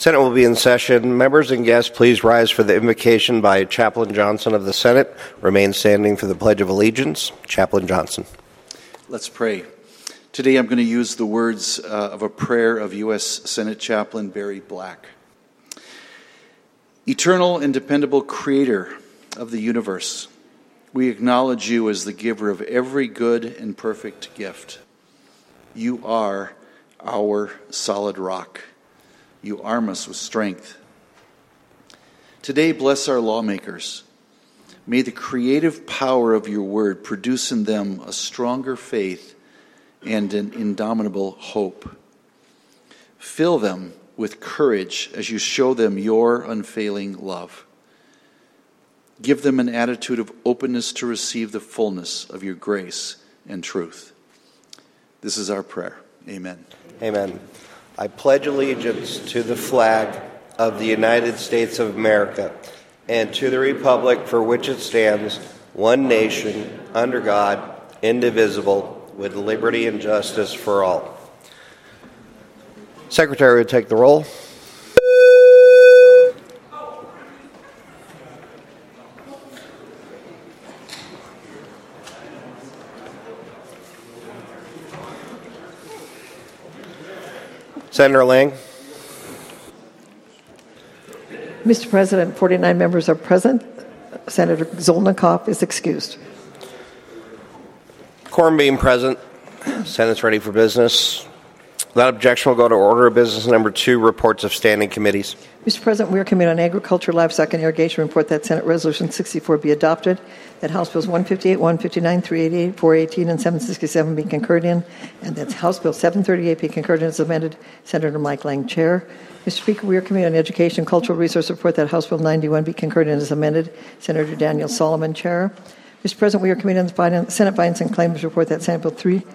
Senate will be in session. Members and guests, please rise for the invocation by Chaplain Johnson of the Senate. Remain standing for the Pledge of Allegiance. Chaplain Johnson. Let's pray. Today I'm going to use the words of a prayer of U.S. Senate Chaplain Barry Black. Eternal and dependable Creator of the universe, we acknowledge you as the giver of every good and perfect gift. You are our solid rock. You arm us with strength. Today, bless our lawmakers. May the creative power of your word produce in them a stronger faith and an indomitable hope. Fill them with courage as you show them your unfailing love. Give them an attitude of openness to receive the fullness of your grace and truth. This is our prayer. Amen. Amen. I pledge allegiance to the flag of the United States of America and to the republic for which it stands, one nation, under God, indivisible, with liberty and justice for all. Secretary would take the roll. Senator Lang. Mr. President, 49 members are present. Senator Zolnikoff is excused. Quorum being present, Senate's ready for business. Without objection, we'll go to order of business number 2, reports of standing committees. Mr. President, we are committed on Agriculture, Livestock, and Irrigation report that Senate Resolution 64 be adopted, that House Bills 158, 159, 388, 418, and 767 be concurred in, and that House Bill 738 be concurred in as amended. Senator Mike Lang, Chair. Mr. Speaker, we are committed on Education, Cultural Resource report that House Bill 91 be concurred in as amended. Senator Daniel Solomon, Chair. Mr. President, we are committed on the Senate Finance and Claims report that Senate Bill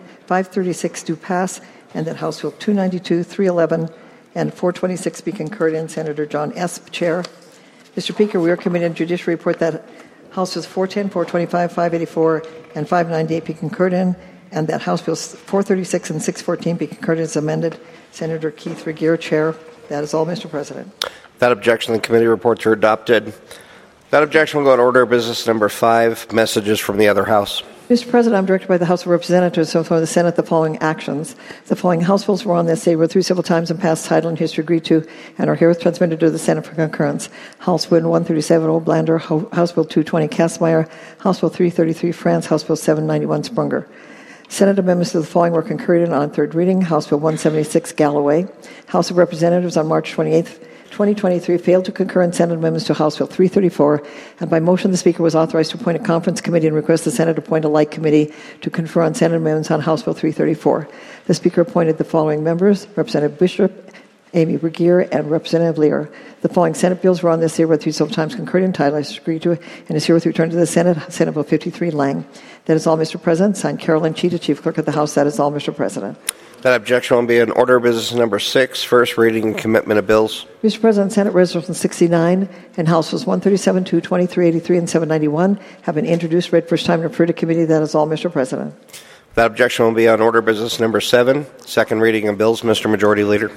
536 do pass, and that House Bill 292, 311, and 426 be concurred in. Senator John Esp, Chair. Mr. Speaker, we are committed on Judiciary report that House Bills 410, 425, 584, and 598 be concurred in, and that House Bills 436 and 614 be concurred in as amended. Senator Keith Regier, Chair. That is all, Mr. President. Without objection, the committee reports are adopted. Without objection, we'll go to order of business number 5, messages from the other House. Mr. President, I'm directed by the House of Representatives and from the Senate the following actions. The following House bills were on this day, read through several times and passed title and history agreed to, and are herewith transmitted to the Senate for concurrence. House Bill 137, Oblander, House Bill 220, Kastmeyer, House Bill 333, France, House Bill 791, Sprunger. Senate amendments to the following were concurred in on third reading. House Bill 176, Galloway. House of Representatives on March 28th, 2023 failed to concur in Senate amendments to House Bill 334, and by motion the Speaker was authorized to appoint a conference committee and request the Senate appoint a like committee to confer on Senate amendments on House Bill 334. The Speaker appointed the following members: Representative Bishop, Amy Regier, and Representative Lear. The following Senate bills were on this day, read through several times, concurred in title, as agreed to, and is herewith returned to the Senate. Senate Bill 53, Lang. That is all, Mr. President. Signed, Carolyn Cheetah, Chief Clerk of the House. That is all, Mr. President. That objection will be in order of business number 6, first reading and commitment of bills. Mr. President, Senate Resolution 69 and House Bills 137, 220, 383, and 791 have been introduced, read first time, and referred to committee. That is all, Mr. President. That objection will be on order of business number 7, second reading of bills. Mr. Majority Leader.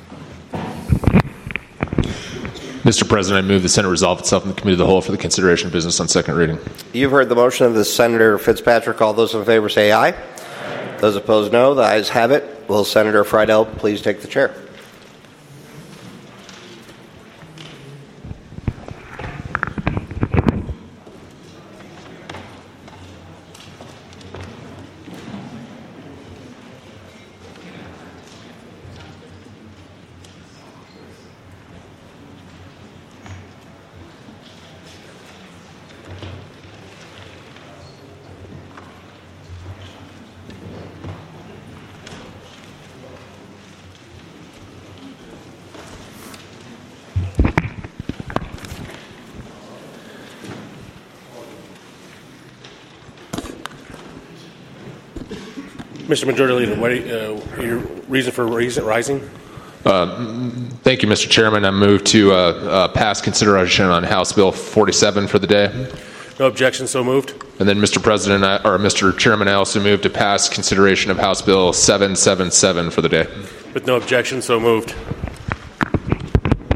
Mr. President, I move the Senate resolve itself in the Committee of the Whole for the consideration of business on second reading. You've heard the motion of the Senator Fitzpatrick. All those in favor say aye. Those opposed, no. The ayes have it. Will Senator Friedel please take the chair? Mr. Majority Leader, what your reason for rising? Thank you, Mr. Chairman. I move to pass consideration on House Bill 47 for the day. No objection, so moved. And then, Mr. President, Mr. Chairman, I also move to pass consideration of House Bill 777 for the day. With no objection, so moved.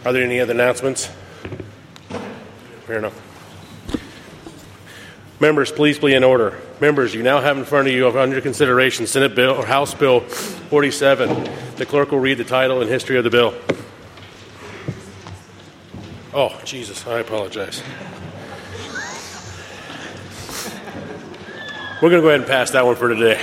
Are there any other announcements? Fair enough. Members, please be in order. Members, you now have in front of you under consideration Senate Bill or House Bill 47. The clerk will read the title and history of the bill. Oh, Jesus, I apologize. We're going to go ahead and pass that one for today.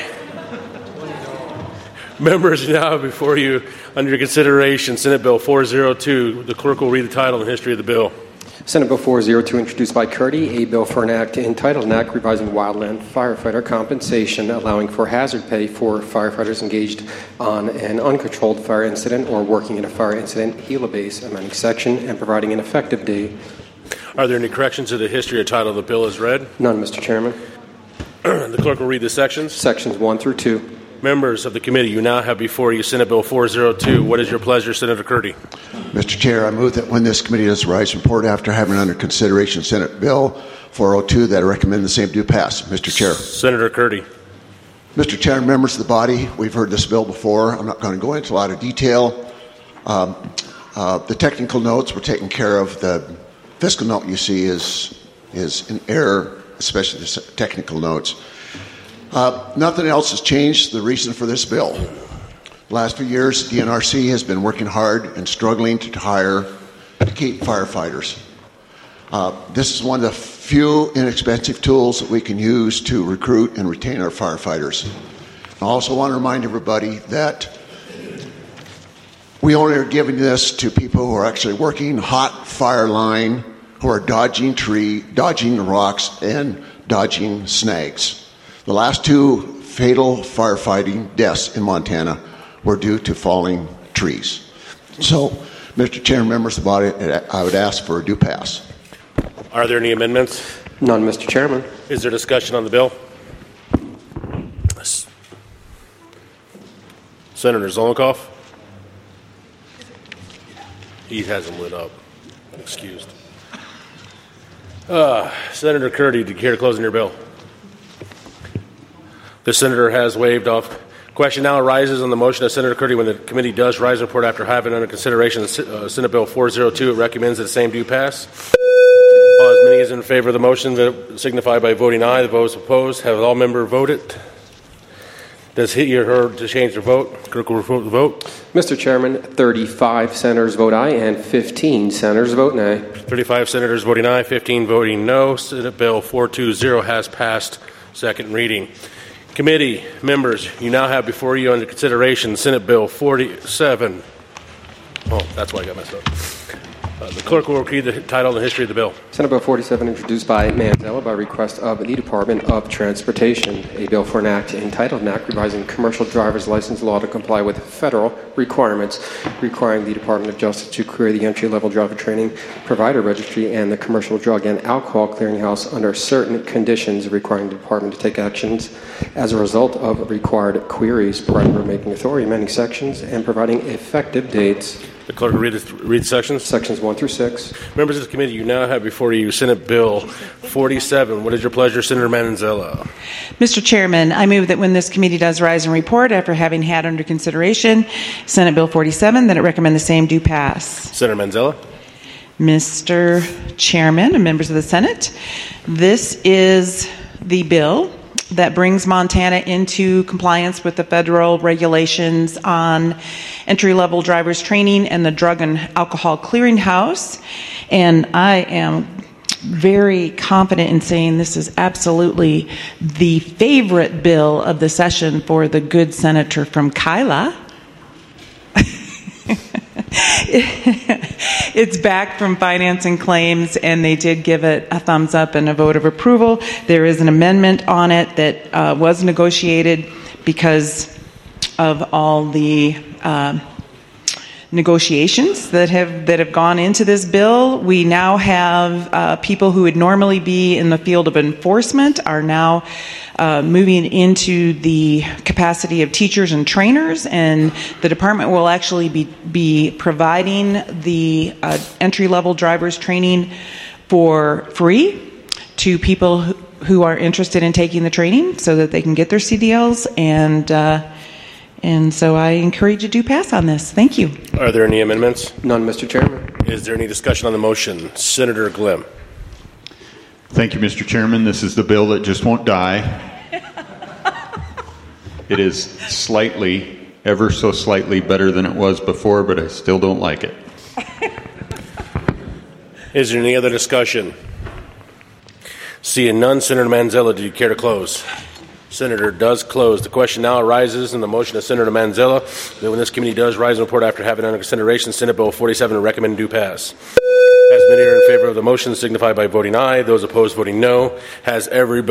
Members, you now have before you under consideration Senate Bill 402. The clerk will read the title and history of the bill. Senate Bill 402, introduced by Curdy, a bill for an act entitled an act revising wildland firefighter compensation, allowing for hazard pay for firefighters engaged on an uncontrolled fire incident or working in a fire incident, Gila base, amending section, and providing an effective date. Are there any corrections to the history or title of the bill as read? None, Mr. Chairman. The clerk will read the sections. Sections 1 through 2. Members of the committee, you now have before you Senate Bill 402. What is your pleasure, Senator Curdy? Mr. Chair, I move that when this committee does rise report after having under consideration Senate Bill 402, that I recommend the same do pass. Mr. Chair. Senator Curdy. Mr. Chair, members of the body, we've heard this bill before. I'm not going to go into a lot of detail. The technical notes were taken care of. The fiscal note you see is in error, especially the technical notes. Nothing else has changed the reason for this bill. The last few years, the NRC has been working hard and struggling to keep firefighters. This is one of the few inexpensive tools that we can use to recruit and retain our firefighters. I also want to remind everybody that we only are giving this to people who are actually working hot fire line, who are dodging rocks, and dodging snags. The last 2 fatal firefighting deaths in Montana were due to falling trees. So, Mr. Chair, members of the body, I would ask for a do pass. Are there any amendments? None, Mr. Chairman. Is there discussion on the bill? Senator Zolnikoff? He hasn't lit up. Excused. Senator Curdy, do you care to close on your bill? The senator has waived off. Question now arises on the motion of Senator Curdy when the committee does rise report after having under consideration Senate Bill 402. It recommends that the same do pass. As many as in favor of the motion that signify by voting aye. The votes opposed. Have all members voted? Does he or her to change their vote? Clerk will report the vote. Mr. Chairman, 35 senators vote aye and 15 senators vote nay. 35 senators voting aye, 15 voting no. Senate Bill 420 has passed second reading. Committee members, you now have before you under consideration Senate Bill 47. Oh, that's why I got messed up. The clerk will read the title and the history of the bill. Senate Bill 47, introduced by Manzella by request of the Department of Transportation. A bill for an act entitled an act revising commercial driver's license law to comply with federal requirements requiring the Department of Justice to create the entry-level driver training provider registry and the commercial drug and alcohol clearinghouse under certain conditions, requiring the Department to take actions as a result of required queries, providing rulemaking authority, amending sections, and providing effective dates. The clerk will read sections. Sections 1 through 6. Members of the committee, you now have before you Senate Bill 47. What is your pleasure, Senator Manzella? Mr. Chairman, I move that when this committee does rise and report after having had under consideration Senate Bill 47, that it recommend the same do pass. Senator Manzella. Mr. Chairman and members of the Senate, this is the bill that brings Montana into compliance with the federal regulations on entry-level driver's training and the Drug and Alcohol Clearinghouse. And I am very confident in saying this is absolutely the favorite bill of the session for the good senator from Kyla. It's back from Finance and Claims, and they did give it a thumbs up and a vote of approval. There is an amendment on it that was negotiated because of all the negotiations that have gone into this bill. We now have people who would normally be in the field of enforcement are now moving into the capacity of teachers and trainers, and the department will actually be providing the entry-level driver's training for free to people who are interested in taking the training so that they can get their CDLs And so I encourage you to pass on this. Thank you. Are there any amendments? None, Mr. Chairman. Is there any discussion on the motion? Senator Glimm. Thank you, Mr. Chairman. This is the bill that just won't die. It is slightly, ever so slightly better than it was before, but I still don't like it. Is there any other discussion? Seeing none, Senator Manzella, do you care to close? Senator does close. The question now arises in the motion of Senator Manzella that when this committee does rise and report after having under consideration Senate Bill 47 and recommend do pass. As many are in favor of the motion, signify by voting aye. Those opposed, voting no. Has every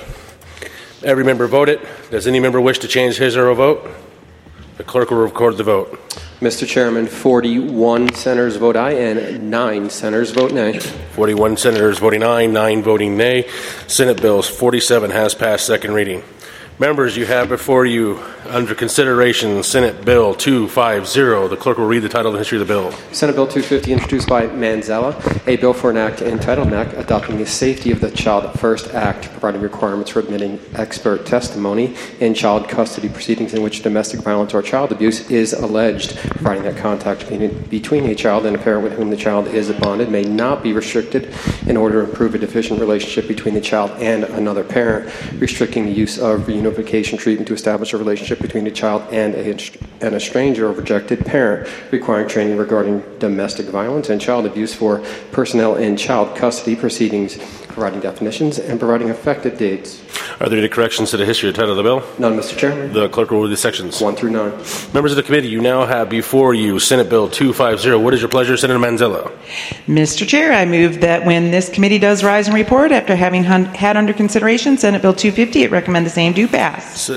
member voted? Does any member wish to change his or her vote? The clerk will record the vote. Mr. Chairman, 41 senators vote aye and 9 senators vote nay. 41 senators voting aye, 9 voting nay. Senate Bill 47 has passed second reading. Members, you have before you under consideration Senate Bill 250. The clerk will read the title and history of the bill. Senate Bill 250, introduced by Manzella, a bill for an act entitled an act adopting the Safety of the Child First Act, providing requirements for admitting expert testimony in child custody proceedings in which domestic violence or child abuse is alleged, providing that contact between a child and a parent with whom the child is bonded may not be restricted in order to improve a deficient relationship between the child and another parent, restricting the use of reunification treatment to establish a relationship between a child and a stranger or rejected parent, requiring training regarding domestic violence and child abuse for personnel in child custody proceedings, providing definitions and providing effective dates. Are there any corrections to the history or title of the bill? None, Mr. Chairman. The clerk will read the sections. 1 through 9. Members of the committee, you now have before you Senate Bill 250. What is your pleasure, Senator Manzella? Mr. Chair, I move that when this committee does rise and report after having had under consideration Senate Bill 250, it recommend the same do pass.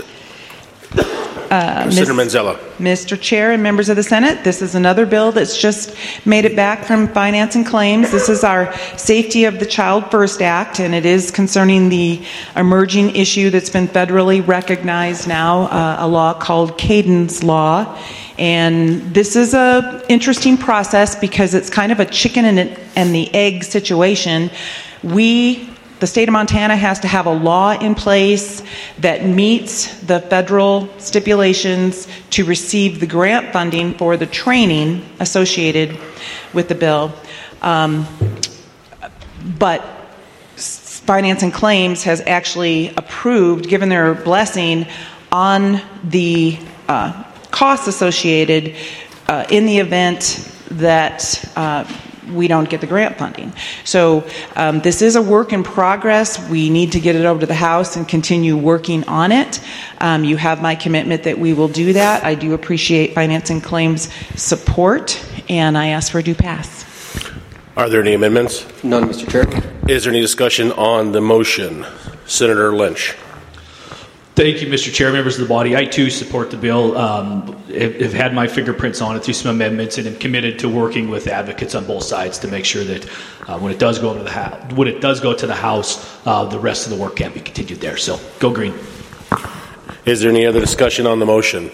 Senator Manzella. Mr. Chair and members of the Senate, this is another bill that's just made it back from Finance and Claims. This is our Safety of the Child First Act, and it is concerning the emerging issue that's been federally recognized now, a law called Caden's Law. And this is an interesting process because it's kind of a chicken and the egg situation. The state of Montana has to have a law in place that meets the federal stipulations to receive the grant funding for the training associated with the bill. But Finance and Claims has actually approved, given their blessing on the costs associated in the event that we don't get the grant funding. So this is a work in progress. We need to get it over to the House and continue working on it. You have my commitment that we will do that. I do appreciate Finance and Claims support, and I ask for a due pass. Are there any amendments? None, Mr. Chairman. Is there any discussion on the motion? Senator Lynch. Thank you, Mr. Chair, members of the body. I, too, support the bill. Have had my fingerprints on it through some amendments and am committed to working with advocates on both sides to make sure that when it does go to the House, the rest of the work can be continued there. So, go green. Is there any other discussion on the motion?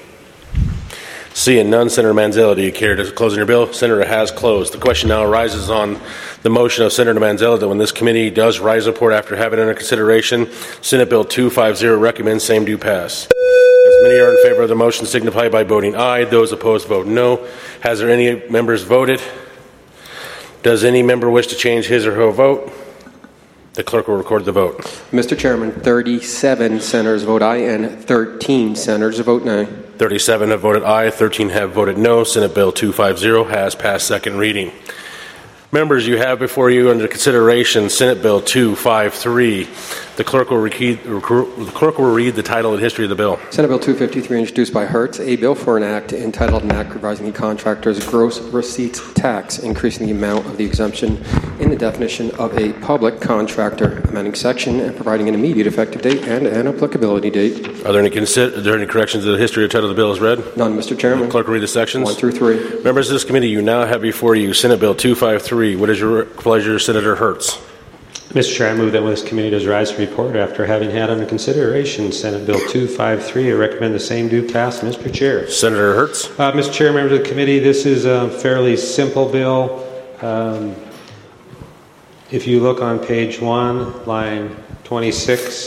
Seeing none, Senator Manzella, do you care to close on your bill? Senator has closed. The question now arises on the motion of Senator Manzella that when this committee does rise and report after having under consideration Senate Bill 250 recommends same do pass. As many are in favor of the motion, signify by voting aye. Those opposed, vote no. Has there any members voted? Does any member wish to change his or her vote? The clerk will record the vote. Mr. Chairman, 37 senators vote aye and 13 senators vote nay. 37 have voted aye, 13 have voted no. Senate Bill 250 has passed second reading. Members, you have before you under consideration Senate Bill 253. The clerk will read the title and history of the bill. Senate Bill 253, introduced by Hertz, a bill for an act entitled an act revising the contractor's gross receipts tax, increasing the amount of the exemption in the definition of a public contractor, amending section and providing an immediate effective date and an applicability date. Are there any corrections to the history or title of the bill as read? None, Mr. Chairman. The clerk will read the sections. 1 through 3. Members of this committee, you now have before you Senate Bill 253. What is your pleasure, Senator Hertz? Mr. Chair, I move that when this committee does rise to report after having had under consideration Senate Bill 253, I recommend the same do pass. Mr. Chair. Senator Hertz. Mr. Chair, members of the committee, this is a fairly simple bill. If you look on page 1, line 26,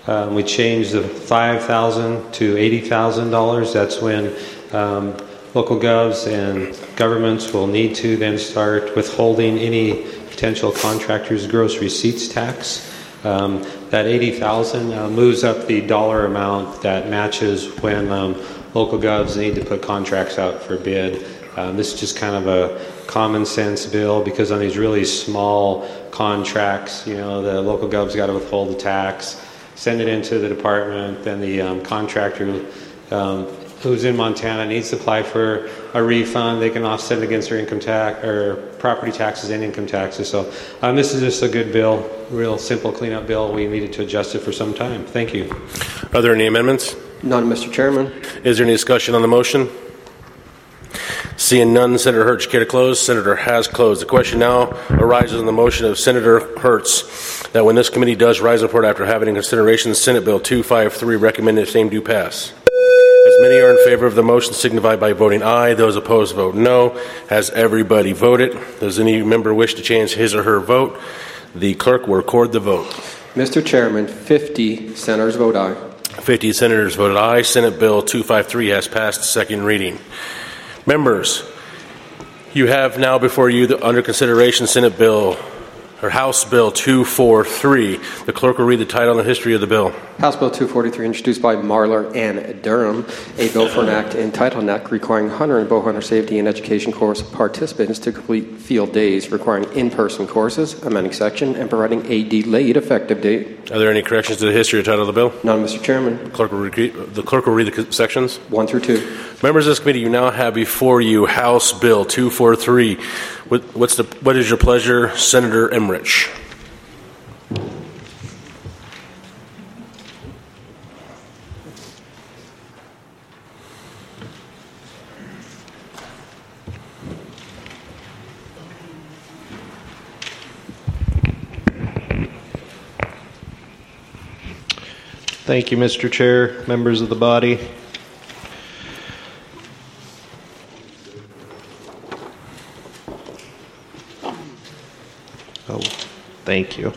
We changed the $5,000 to $80,000. That's when local govs and governments will need to then start withholding any potential contractors' gross receipts tax. That $80,000 moves up the dollar amount that matches when local govs need to put contracts out for bid. This is just kind of a common sense bill, because on these really small contracts, the local gov's got to withhold the tax, send it into the department, then the contractor who's in Montana needs to apply for a refund. They can offset it against their income tax or property taxes and income taxes. So this is just a good bill, real simple cleanup bill. We needed to adjust it for some time. Thank you. Are there any amendments? None, Mr. Chairman. Is there any discussion on the motion? Seeing none, Senator Hertz, care to close? Senator has closed. The question now arises on the motion of Senator Hertz that when this committee does rise and report after having in consideration Senate Bill 253, recommended the same do pass. As many are in favor of the motion, signify by voting aye. Those opposed, vote no. Has everybody voted? Does any member wish to change his or her vote? The clerk will record the vote. Mr. Chairman, 50 senators vote aye. 50 senators voted aye. Senate Bill 253 has passed second reading. Members, you have now before you under consideration Senate Bill or House Bill 243. The clerk will read the title and the history of the bill. House Bill 243, introduced by Marler and Durham, a bill for an act entitled an act requiring hunter and bow hunter safety and education course participants to complete field days, requiring in-person courses, amending section, and providing a delayed effective date. Are there any corrections to the history or title of the bill? None, Mr. Chairman. The clerk will read the sections. 1 through 2. Members of this committee, you now have before you House Bill 243. What is your pleasure, Senator Emmerich? Thank you, Mr. Chair, members of the body. Thank you.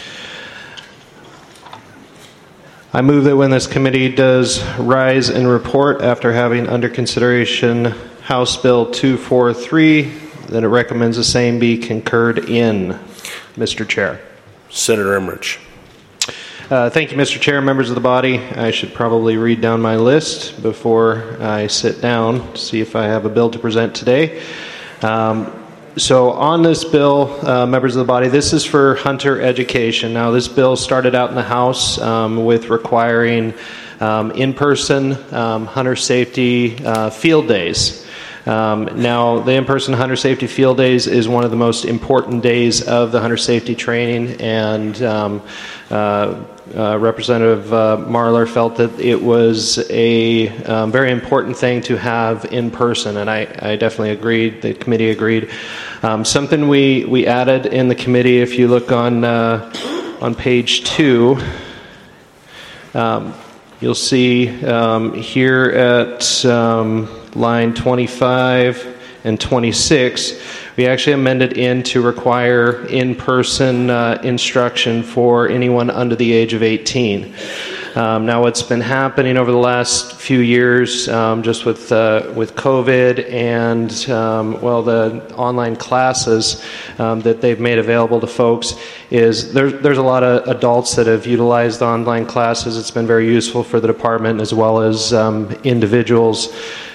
I move that when this committee does rise and report after having under consideration House Bill 243, that it recommends the same be concurred in. Mr. Chair. Senator Emmerich. Thank you, Mr. Chair, members of the body. I should probably read down my list before I sit down to see if I have a bill to present today. So on this bill, members of the body, this is for hunter education. Now, this bill started out in the House with requiring in-person hunter safety field days. Now, the in-person hunter safety field days is one of the most important days of the hunter safety training, and Representative Marler felt that it was a very important thing to have in person, and I definitely agreed. The committee agreed. Something we added in the committee, if you look on page 2, you'll see here at line 25 and 26, we actually amended in to require in-person instruction for anyone under the age of 18. Now, what's been happening over the last few years, just with COVID and the online classes that they've made available to folks, is there's a lot of adults that have utilized online classes. It's been very useful for the department as well as individuals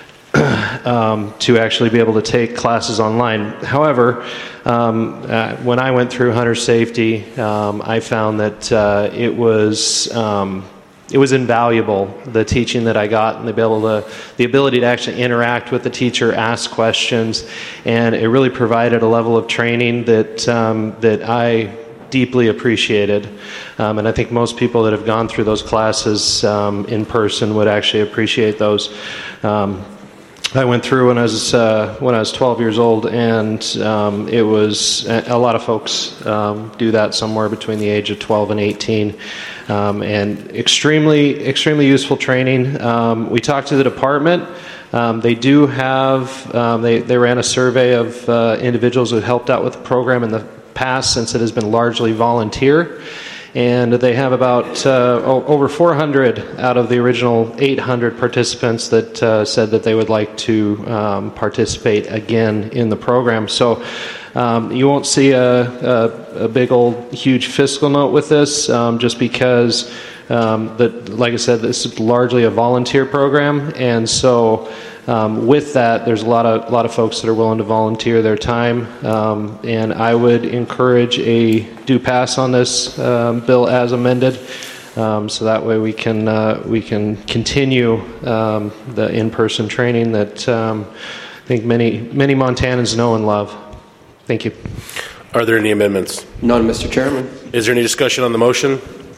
to actually be able to take classes online. However, when I went through hunter safety, I found that it was invaluable, the teaching that I got, and the ability to actually interact with the teacher, ask questions, and it really provided a level of training that I deeply appreciated. And I think most people that have gone through those classes in person would actually appreciate those. I went through when I was 12 years old, and it was a lot of folks do that somewhere between the age of 12 and 18, and extremely useful training. We talked to the department. They do have they ran a survey of individuals who helped out with the program in the past, since it has been largely volunteer. And they have about over 400 out of the original 800 participants that said that they would like to participate again in the program. So you won't see a big old huge fiscal note with this, just because, like I said, this is largely a volunteer program, and so with that, there's a lot of folks that are willing to volunteer their time, and I would encourage a due pass on this bill as amended, so that way we can continue the in-person training that I think many Montanans know and love. Thank you. Are there any amendments? None, Mr. Chairman. Is there any discussion on the motion?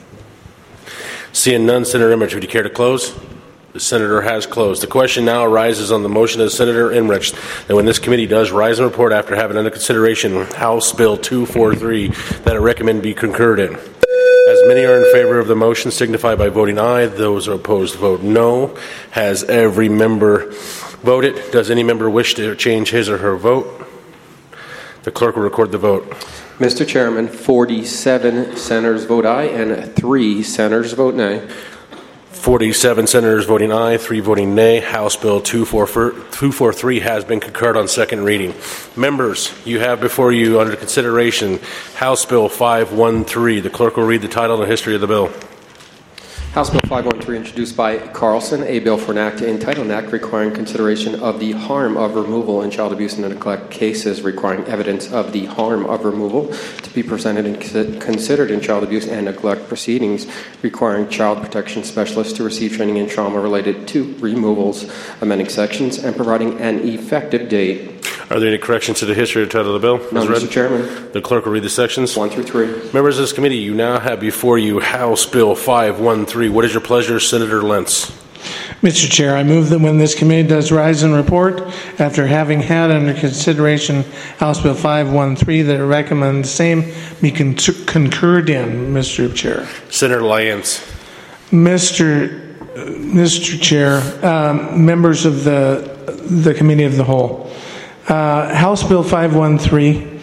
Seeing none, Senator Enrich, would you care to close? The senator has closed. The question now arises on the motion of Senator Enrich that when this committee does rise and report after having under consideration House Bill 243 that I recommend be concurred in. As many are in favor of the motion, signify by voting aye. Those opposed vote no. Has every member voted? Does any member wish to change his or her vote? The clerk will record the vote. Mr. Chairman, 47 senators vote aye and 3 senators vote nay. 47 senators voting aye, 3 voting nay. House Bill 243 has been concurred on second reading. Members, you have before you under consideration House Bill 513. The clerk will read the title and the history of the bill. House Bill 513, introduced by Carlson, a bill for an act entitled an act requiring consideration of the harm of removal in child abuse and neglect cases, requiring evidence of the harm of removal to be presented and considered in child abuse and neglect proceedings, requiring child protection specialists to receive training in trauma related to removals, amending sections, and providing an effective date. Are there any corrections to the history or title of the bill? No, Mr. Chairman. The clerk will read the sections. 1 through 3. Members of this committee, you now have before you House Bill 513. What is your pleasure, Senator Lentz? Mr. Chair, I move that when this committee does rise and report, after having had under consideration House Bill 513, that it recommend the same be concurred in, Mr. Chair. Senator Lyons. Mr. Chair, members of the Committee of the Whole, House Bill 513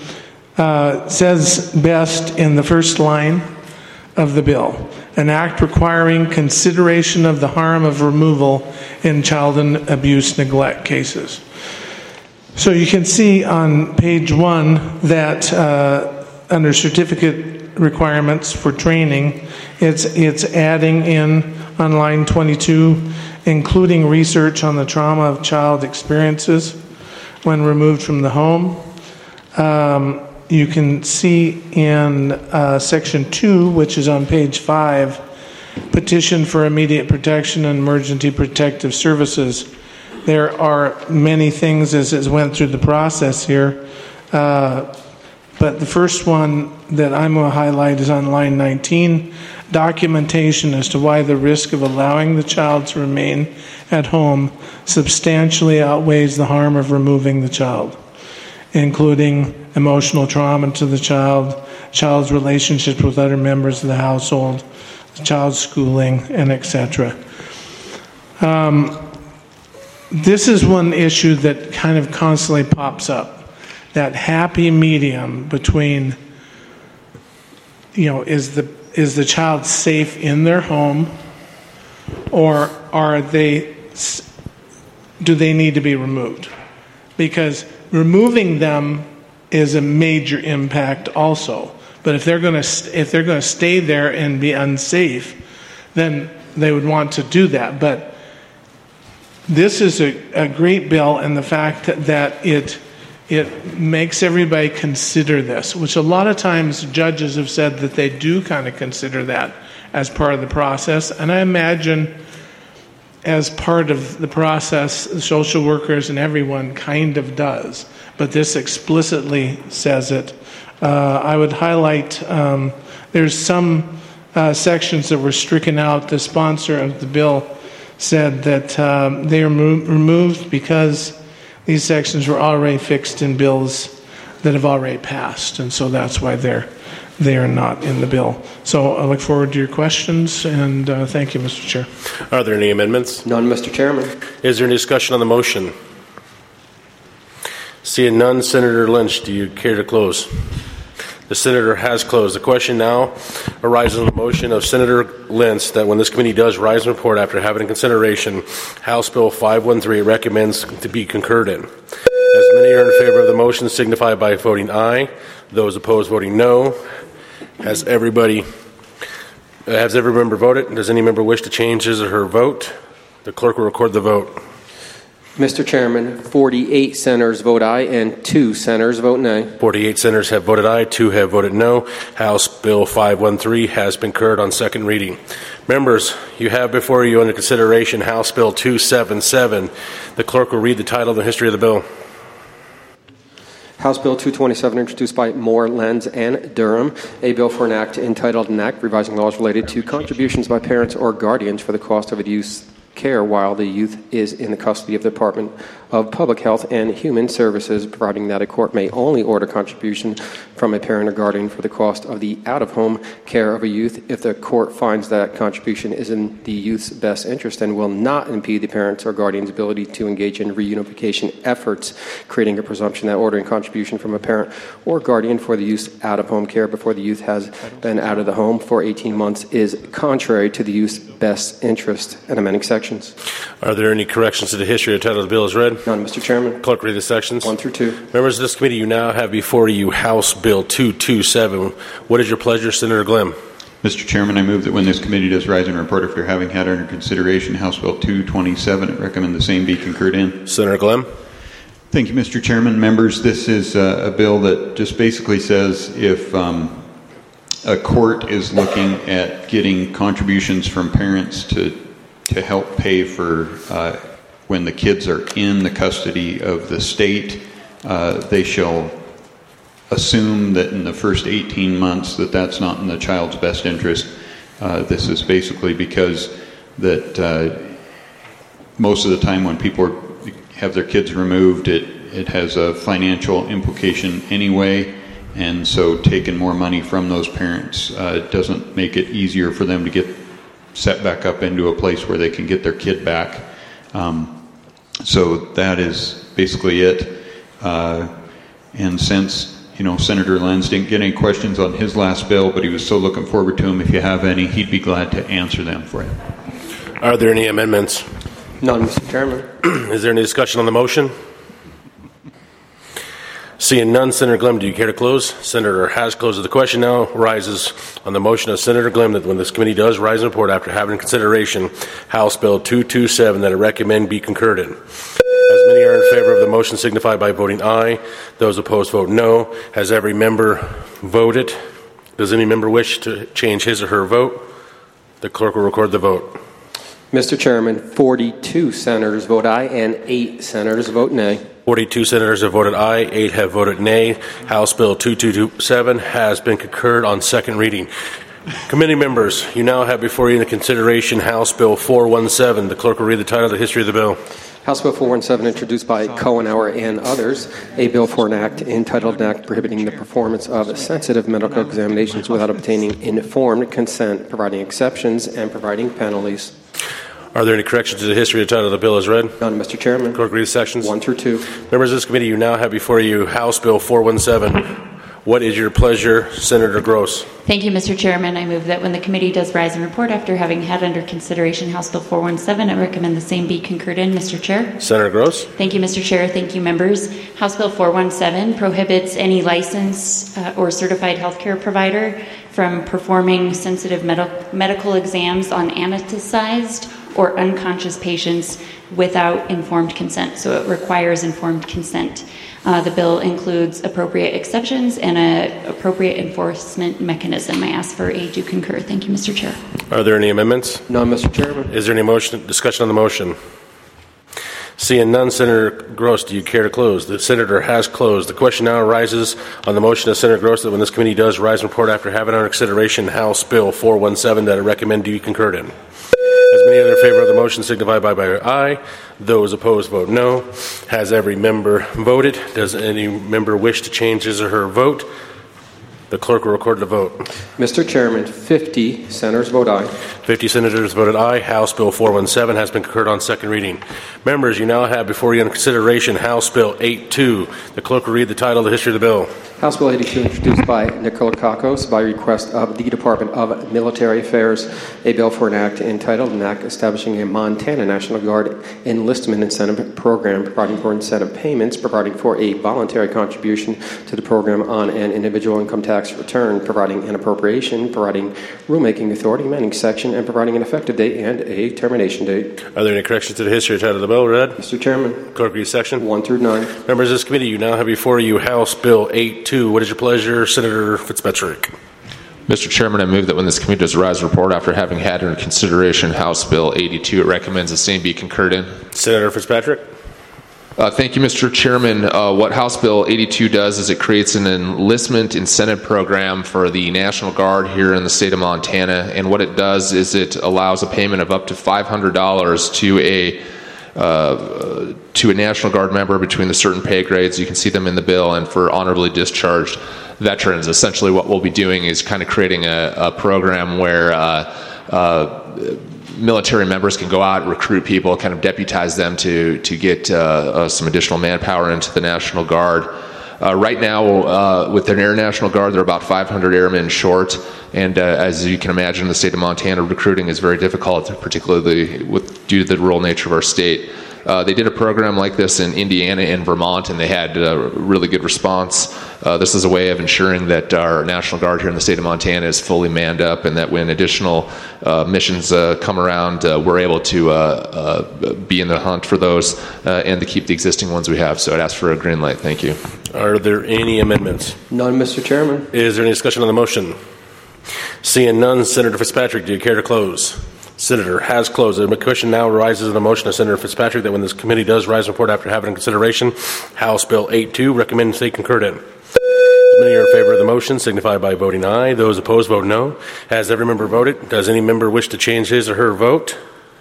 says best in the first line of the bill, an act requiring consideration of the harm of removal in child abuse neglect cases. So you can see on page 1 that under certificate requirements for training, it's adding in on line 22, including research on the trauma of child experiences when removed from the home. You can see in section 2, which is on page 5, petition for immediate protection and emergency protective services. There are many things as it went through the process here, but the first one that I'm going to highlight is on line 19, documentation as to why the risk of allowing the child to remain at home substantially outweighs the harm of removing the child, including emotional trauma to the child's relationships with other members of the household, the child's schooling, and etc. This is one issue that kind of constantly pops up, that happy medium between, is the child safe in their home, or do they need to be removed? Because removing them is a major impact also. But if they're going to stay there and be unsafe, then they would want to do that. But this is a great bill, and the fact that it makes everybody consider this, which a lot of times judges have said that they do kind of consider that as part of the process. And I imagine as part of the process, the social workers and everyone kind of does. But this explicitly says it. I would highlight, there's some sections that were stricken out. The sponsor of the bill said that they are removed because these sections were already fixed in bills that have already passed, and so that's why they are not in the bill. So I look forward to your questions, and thank you, Mr. Chair. Are there any amendments? None, Mr. Chairman. Is there any discussion on the motion? Seeing none, Senator Lynch, do you care to close? The senator has closed. The question now arises on the motion of Senator Lentz that when this committee does rise and report after having in consideration House Bill 513 recommends to be concurred in. As many are in favor of the motion, signify by voting aye. Those opposed voting no. Has every member voted? Does any member wish to change his or her vote? The clerk will record the vote. Mr. Chairman, 48 senators vote aye and 2 senators vote nay. 48 senators have voted aye, 2 have voted no. House Bill 513 has been concurred on second reading. Members, you have before you under consideration House Bill 277. The clerk will read the title and the history of the bill. House Bill 227, introduced by Moore, Lenz, and Durham, a bill for an act entitled an act revising laws related to contributions by parents or guardians for the cost of a youth's care while the youth is in the custody of the Department of Public Health and Human Services, providing that a court may only order contribution from a parent or guardian for the cost of the out-of-home care of a youth if the court finds that contribution is in the youth's best interest and will not impede the parent's or guardian's ability to engage in reunification efforts, creating a presumption that ordering contribution from a parent or guardian for the youth's out-of-home care before the youth has been out of the home for 18 months is contrary to the youth's best interest, and amending sections. Are there any corrections to the history or title of the bill as read? None, Mr. Chairman. Clerk, read the sections. 1 through 2. Members of this committee, you now have before you House Bill 227. What is your pleasure, Senator Glim? Mr. Chairman, I move that when this committee does rise and report after having had under consideration House Bill 227, it recommend the same be concurred in. Senator Glim. Thank you, Mr. Chairman. Members, this is a bill that just basically says if a court is looking at getting contributions from parents to help pay for when the kids are in the custody of the state, they shall assume that in the first 18 months that that's not in the child's best interest. This is basically because that most of the time when people have their kids removed, it has a financial implication anyway, and so taking more money from those parents doesn't make it easier for them to get set back up into a place where they can get their kid back. So that is basically it. And since Senator Lenz didn't get any questions on his last bill, but he was so looking forward to them, if you have any, he'd be glad to answer them for you. Are there any amendments? None, Mr. Chairman. Is there any discussion on the motion? Seeing none, Senator Glim, do you care to close? Senator has closed. The question now arises on the motion of Senator Glim that when this committee does rise and report after having in consideration House Bill 227 that I recommend be concurred in. As many are in favor of the motion, signify by voting aye. Those opposed vote no. Has every member voted? Does any member wish to change his or her vote? The clerk will record the vote. Mr. Chairman, 42 senators vote aye and 8 senators vote nay. 42 senators have voted aye, 8 have voted nay. House Bill 2227 has been concurred on second reading. Committee members, you now have before you in consideration House Bill 417. The clerk will read the title of the history of the bill. House Bill 417, introduced by Cohenauer and others, a bill for an act entitled an act prohibiting the performance of sensitive medical examinations without obtaining informed consent, providing exceptions, and providing penalties. Are there any corrections to the history of the title of the bill as read? None, Mr. Chairman. Clerk, read the sections. 1 through 2. Members of this committee, you now have before you House Bill 417. What is your pleasure, Senator Gross? Thank you, Mr. Chairman. I move that when the committee does rise and report after having had under consideration House Bill 417, I recommend the same be concurred in. Mr. Chair. Senator Gross. Thank you, Mr. Chair. Thank you, members. House Bill 417 prohibits any licensed or certified healthcare provider from performing sensitive medical exams on anesthetized or unconscious patients without informed consent. So it requires informed consent. The bill includes appropriate exceptions and an appropriate enforcement mechanism. I ask for a do concur. Thank you, Mr. Chair. Are there any amendments? None, Mr. Chairman. Is there any discussion on the motion? Seeing none, Senator Gross, do you care to close? The senator has closed. The question now arises on the motion of Senator Gross that when this committee does rise and report after having under consideration House Bill 417 that I recommend be concurred in. As many are in favor of the motion, signify by aye. Those opposed vote no. Has every member voted? Does any member wish to change his or her vote? The clerk will record the vote. Mr. Chairman, 50 senators vote aye. 50 senators voted aye. House Bill 417 has been concurred on second reading. Members, you now have before you in consideration House Bill 82. The clerk will read the title of the history of the bill. House Bill 82, introduced by Nicola Kakos by request of the Department of Military Affairs, a bill for an act entitled an act establishing a Montana National Guard enlistment incentive program, providing for incentive payments, providing for a voluntary contribution to the program on an individual income tax return, providing an appropriation, providing rulemaking authority, amending section, and providing an effective date and a termination date. Are there any corrections to the history or title of the bill read? Mr. Chairman. Clerk, read section 1 through 9. Members of this committee, you now have before you House Bill 82. What is your pleasure, Senator Fitzpatrick? Mr. Chairman, I move that when this committee does rise report after having had in consideration House Bill 82, it recommends the same be concurred in. Senator Fitzpatrick? Thank you, Mr. Chairman. What House Bill 82 does is it creates an enlistment incentive program for the National Guard here in the state of Montana. And what it does is it allows a payment of up to $500 to a National Guard member between the certain pay grades. You can see them in the bill, and for honorably discharged veterans. Essentially what we'll be doing is kind of creating a program where military members can go out and recruit people, kind of deputize them to get some additional manpower into the National Guard. Right now, with the Air National Guard, they're about 500 airmen short, and as you can imagine, in the state of Montana, recruiting is very difficult, particularly due to the rural nature of our state. They did a program like this in Indiana and Vermont, and they had a really good response. This is a way of ensuring that our National Guard here in the state of Montana is fully manned up, and that when additional missions come around, we're able to be in the hunt for those and to keep the existing ones we have. So I'd ask for a green light. Thank you. Are there any amendments? None, Mr. Chairman. Is there any discussion on the motion? Seeing none, Senator Fitzpatrick, do you care to close? Senator has closed. The question now arises in the motion of Senator Fitzpatrick that when this committee does rise report after having in consideration House Bill 82, recommend stay concurred in. As many are in favor of the motion, signify by voting aye. Those opposed, vote no. Has every member voted? Does any member wish to change his or her vote?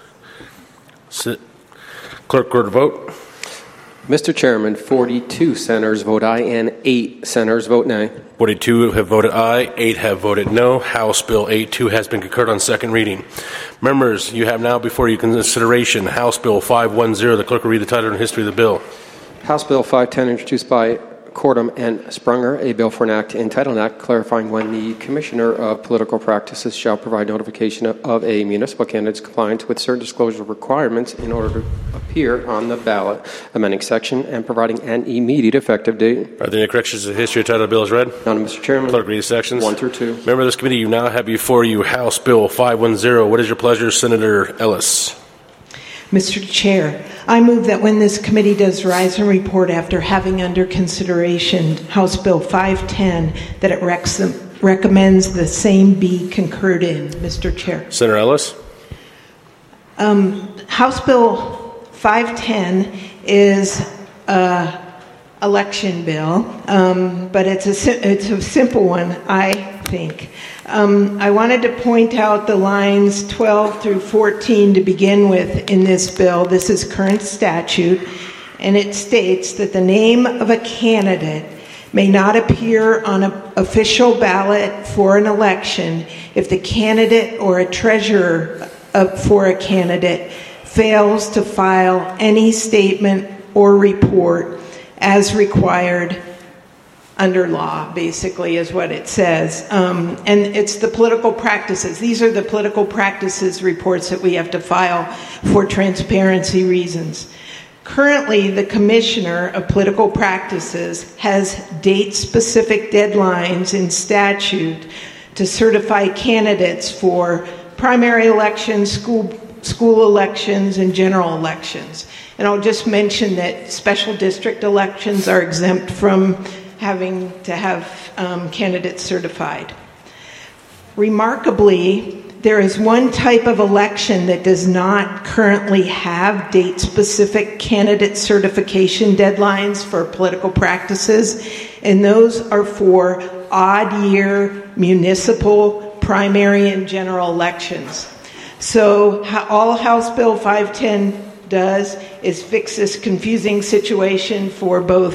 Clerk, record the vote. Mr. Chairman, 42 senators vote aye and 8 senators vote nay. 42 have voted aye, 8 have voted no. House Bill 82 has been concurred on second reading. Members, you have now before you consideration House Bill 510. The clerk will read the title and history of the bill. House Bill 510, introduced by Cordum and Sprunger, a bill for an act entitled an act clarifying when the Commissioner of Political Practices shall provide notification of a municipal candidate's compliance with certain disclosure requirements in order to appear on the ballot, amending section and providing an immediate effective date. Are there any corrections to the history or title of the bill as read? None, Mr. Chairman. Clerk, read sections 1 through 2. Member of this committee, you now have before you House Bill 510. What is your pleasure, Senator Ellis? Mr. Chair, I move that when this committee does rise and report after having under consideration House Bill 510, that it recommends the same be concurred in. Mr. Chair. Senator Ellis? House Bill 510 is an election bill, but it's a simple one, I think. I wanted to point out the lines 12 through 14 to begin with in this bill. This is current statute, and it states that the name of a candidate may not appear on an official ballot for an election if the candidate or a treasurer for a candidate fails to file any statement or report as required under law, basically, is what it says. And it's the political practices. These are the political practices reports that we have to file for transparency reasons. Currently, the Commissioner of Political Practices has date-specific deadlines in statute to certify candidates for primary elections, school elections, and general elections. And I'll just mention that special district elections are exempt from having to have candidates certified. Remarkably, there is one type of election that does not currently have date-specific candidate certification deadlines for political practices, and those are for odd-year municipal, primary, and general elections. So all House Bill 510 does is fix this confusing situation for both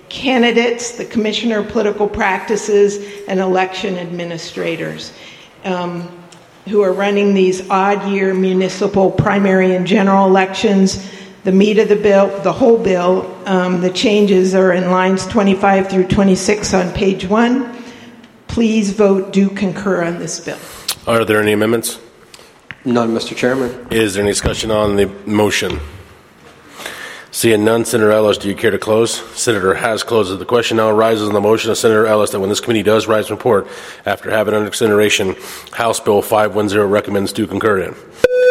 candidates, the Commissioner of Political Practices, and election administrators who are running these odd-year municipal primary and general elections. The meat of the bill, the whole bill, the changes are in lines 25 through 26 on page 1. Please vote do concur on this bill. Are there any amendments? None, Mr. Chairman. Is there any discussion on the motion? Seeing none, Senator Ellis, do you care to close? Senator has closed. The question now arises on the motion of Senator Ellis that when this committee does rise and report after having under consideration House Bill 510 recommends do concur in.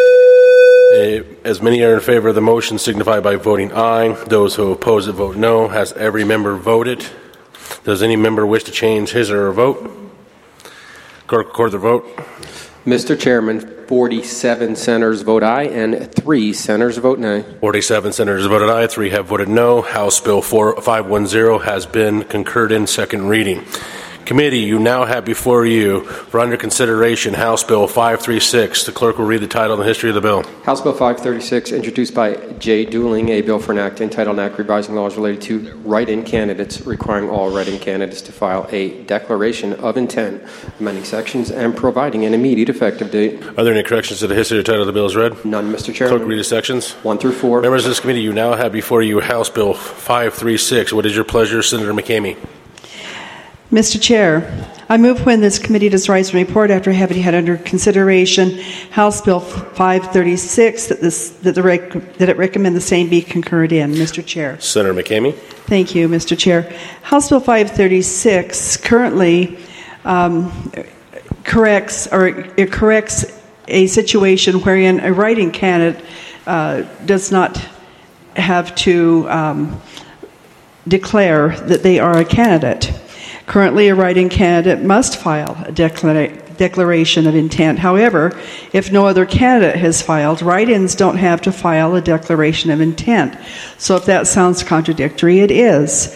As many are in favor of the motion, signify by voting aye. Those who oppose it vote no. Has every member voted? Does any member wish to change his or her vote? Clerk, record the vote. Mr. Chairman, 47 senators vote aye and 3 senators vote nay. 47 senators voted aye, 3 have voted no. House Bill 510 has been concurred in second reading. Committee, you now have before you for under consideration House Bill 536. The clerk will read the title and the history of the bill. House Bill 536, introduced by Jay Dooling, a bill for an act entitled Act revising laws related to write-in candidates, requiring all write-in candidates to file a declaration of intent, amending sections, and providing an immediate effective date. Are there any corrections to the history or title of the bill as read? None, Mr. Chairman. Clerk, read the sections. 1 through 4. Members of this committee, you now have before you House Bill 536. What is your pleasure, Senator McCamey? Mr. Chair, I move when this committee does rise and report after having had under consideration House Bill 536 that it recommend the same be concurred in. Mr. Chair. Senator McCamey. Thank you, Mr. Chair. House Bill 536 currently corrects a situation wherein a write-in candidate does not have to declare that they are a candidate. Currently, a write-in candidate must file a declaration of intent. However, if no other candidate has filed, write-ins don't have to file a declaration of intent. So if that sounds contradictory, it is.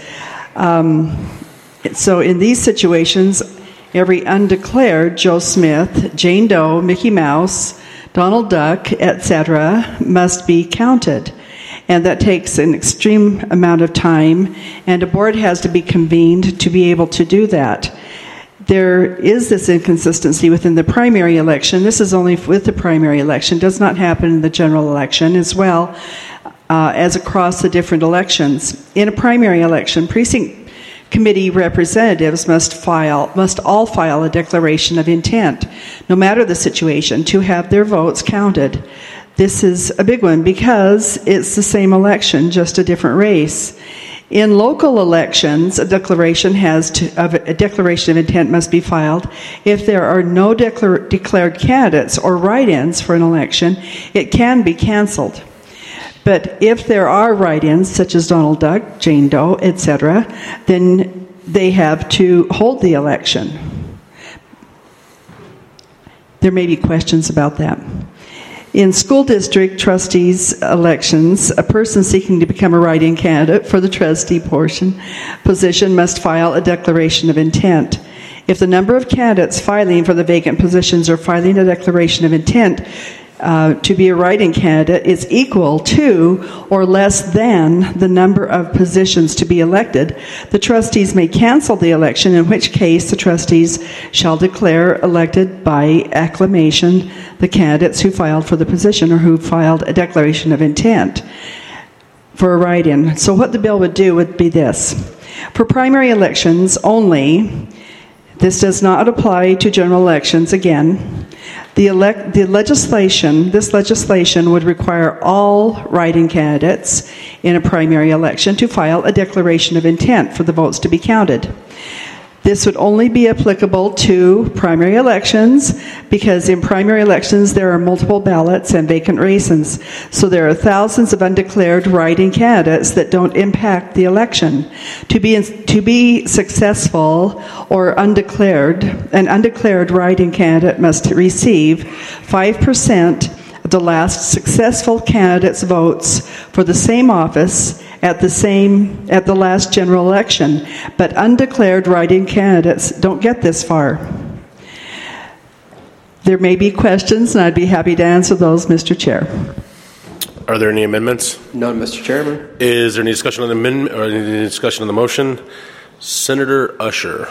So in these situations, every undeclared Joe Smith, Jane Doe, Mickey Mouse, Donald Duck, etc. must be counted. And that takes an extreme amount of time, and a board has to be convened to be able to do that. There is this inconsistency within the primary election. This is only with the primary election. It does not happen in the general election as well as across the different elections. In a primary election, precinct committee representatives must all file a declaration of intent, no matter the situation, to have their votes counted. This is a big one because it's the same election, just a different race. In local elections, a declaration of intent must be filed. If there are no declared candidates or write-ins for an election, it can be canceled. But if there are write-ins, such as Donald Duck, Jane Doe, etc., then they have to hold the election. There may be questions about that. In school district trustees elections, a person seeking to become a write-in candidate for the trustee position must file a declaration of intent. If the number of candidates filing for the vacant positions or filing a declaration of intent to be a write-in candidate is equal to or less than the number of positions to be elected, the trustees may cancel the election, in which case the trustees shall declare elected by acclamation the candidates who filed for the position or who filed a declaration of intent for a write-in. So what the bill would do would be this. For primary elections only, this does not apply to general elections again. This legislation would require all write-in candidates in a primary election to file a declaration of intent for the votes to be counted. This would only be applicable to primary elections because in primary elections there are multiple ballots and vacant races. So there are thousands of undeclared write-in candidates that don't impact the election. To be successful or an undeclared write-in candidate must receive 5% of the last successful candidate's votes for the same office at the last general election, but undeclared write-in candidates don't get this far. There may be questions, and I'd be happy to answer those, Mr. Chair. Are there any amendments? None, Mr. Chairman. Is there any discussion on the amendment or any discussion on the motion? Senator Usher.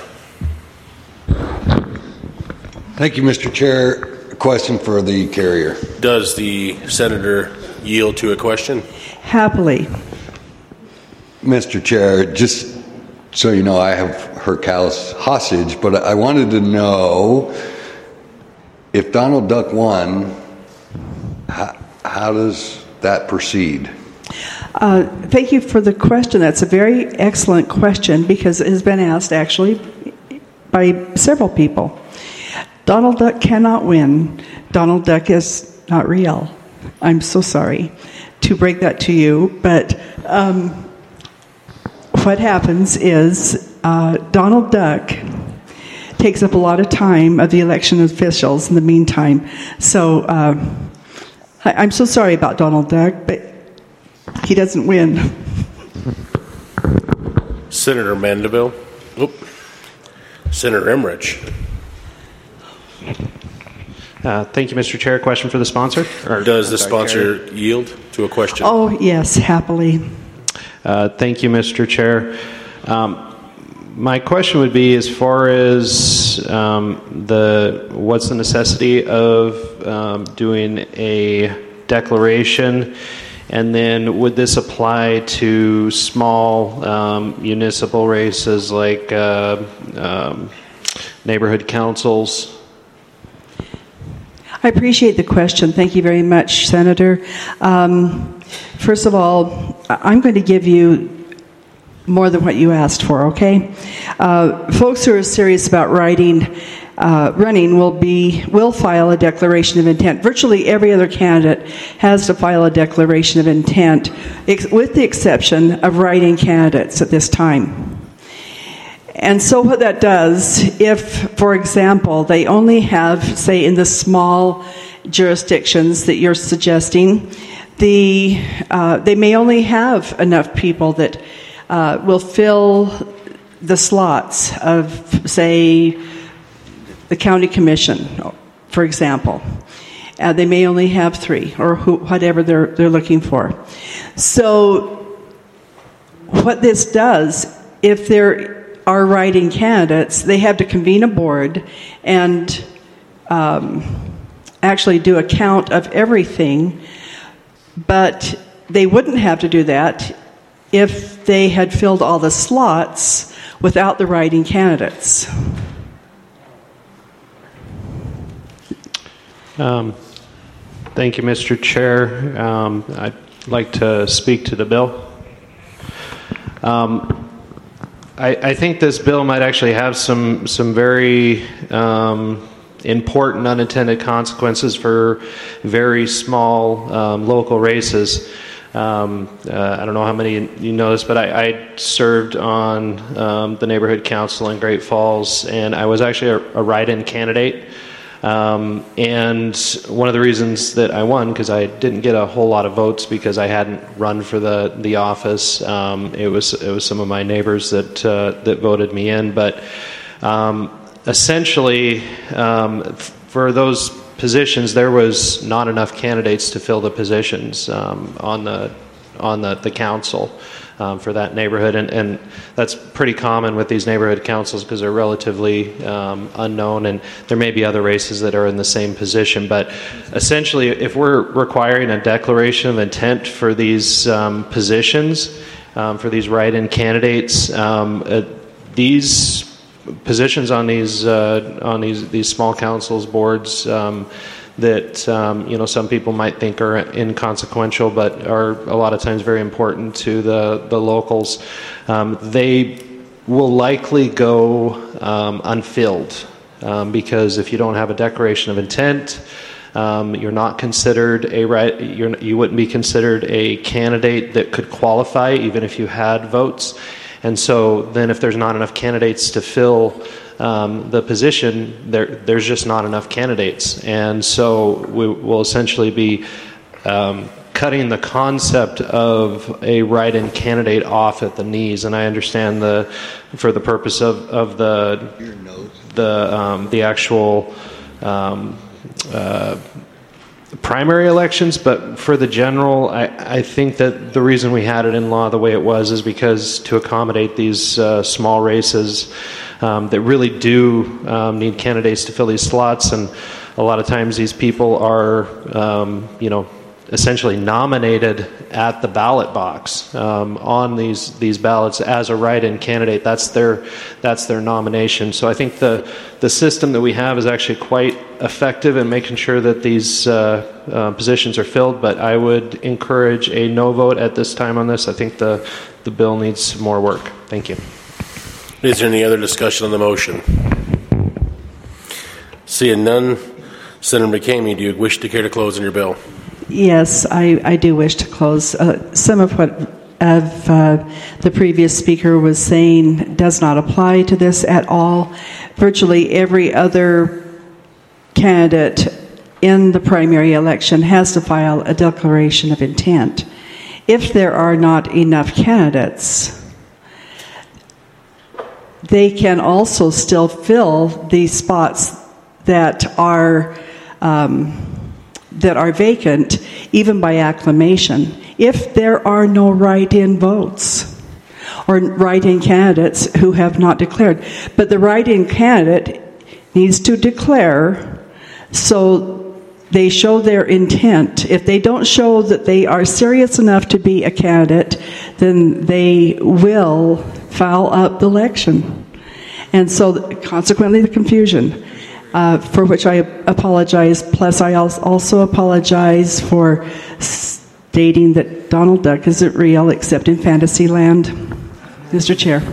Thank you, Mr. Chair. A question for the carrier. Does the senator yield to a question? Happily. Mr. Chair, just so you know, I have her cows hostage, but I wanted to know if Donald Duck won, how does that proceed? Thank you for the question. That's a very excellent question because it has been asked actually by several people. Donald Duck cannot win. Donald Duck is not real. I'm so sorry to break that to you, but what happens is Donald Duck takes up a lot of time of the election officials in the meantime. So I'm so sorry about Donald Duck, but he doesn't win. Senator Mandeville. Senator Emmerich. Thank you, Mr. Chair. Question for the sponsor? Does the sponsor yield to a question? Oh, yes, happily. Thank you, Mr. Chair. My question would be as far as what's the necessity of doing a declaration, and then would this apply to small municipal races like neighborhood councils? I appreciate the question. Thank you very much, Senator. First of all, I'm going to give you more than what you asked for, okay? Folks who are serious about running will file a declaration of intent. Virtually every other candidate has to file a declaration of intent, with the exception of write-in candidates at this time. And so what that does, if, for example, they only have, say, in the small jurisdictions that you're suggesting, they may only have enough people that will fill the slots of, say, the county commission, for example. They may only have 3 or whatever they're looking for. So what this does, if there are write-in candidates, they have to convene a board and actually do a count of everything, but they wouldn't have to do that if they had filled all the slots without the write-in candidates. Thank you, Mr. Chair. I'd like to speak to the bill. I think this bill might actually have some very important unintended consequences for very small local races. I don't know how many you know this, but I served on the neighborhood council in Great Falls, and I was actually a write-in candidate. And one of the reasons that I won, because I didn't get a whole lot of votes because I hadn't run for the office. It was some of my neighbors that voted me in, but essentially for those positions, there was not enough candidates to fill the positions on the council for that neighborhood, and that's pretty common with these neighborhood councils because they're relatively unknown, and there may be other races that are in the same position. But essentially, if we're requiring a declaration of intent for these positions, for these write-in candidates, these positions on these small councils, boards, that some people might think are inconsequential, but are a lot of times very important to the locals. They will likely go unfilled because if you don't have a declaration of intent, you're not considered you wouldn't be considered a candidate that could qualify even if you had votes. And so then if there's not enough candidates to fill the position, there's just not enough candidates. And so we will essentially be cutting the concept of a write-in candidate off at the knees. And I understand for the purpose of the actual primary elections, but for the general, I think that the reason we had it in law the way it was is because to accommodate these small races that really do need candidates to fill these slots, and a lot of times these people are, essentially nominated at the ballot box on these ballots as a write-in candidate. That's their nomination. So I think the system that we have is actually quite effective in making sure that these positions are filled. But I would encourage a no vote at this time on this. I think the bill needs more work. Thank you. Is there any other discussion on the motion? Seeing none, Senator McCamey, do you wish to care to close on your bill? Yes, I do wish to close. Some of what the previous speaker was saying does not apply to this at all. Virtually every other candidate in the primary election has to file a declaration of intent. If there are not enough candidates, they can also still fill the spots that are vacant, even by acclamation, if there are no write-in votes or write-in candidates who have not declared. But the write-in candidate needs to declare so they show their intent. If they don't show that they are serious enough to be a candidate, then they will foul up the election. And so consequently the confusion. For which I apologize. Plus, I also apologize for stating that Donald Duck isn't real except in Fantasyland. Mr. Chair.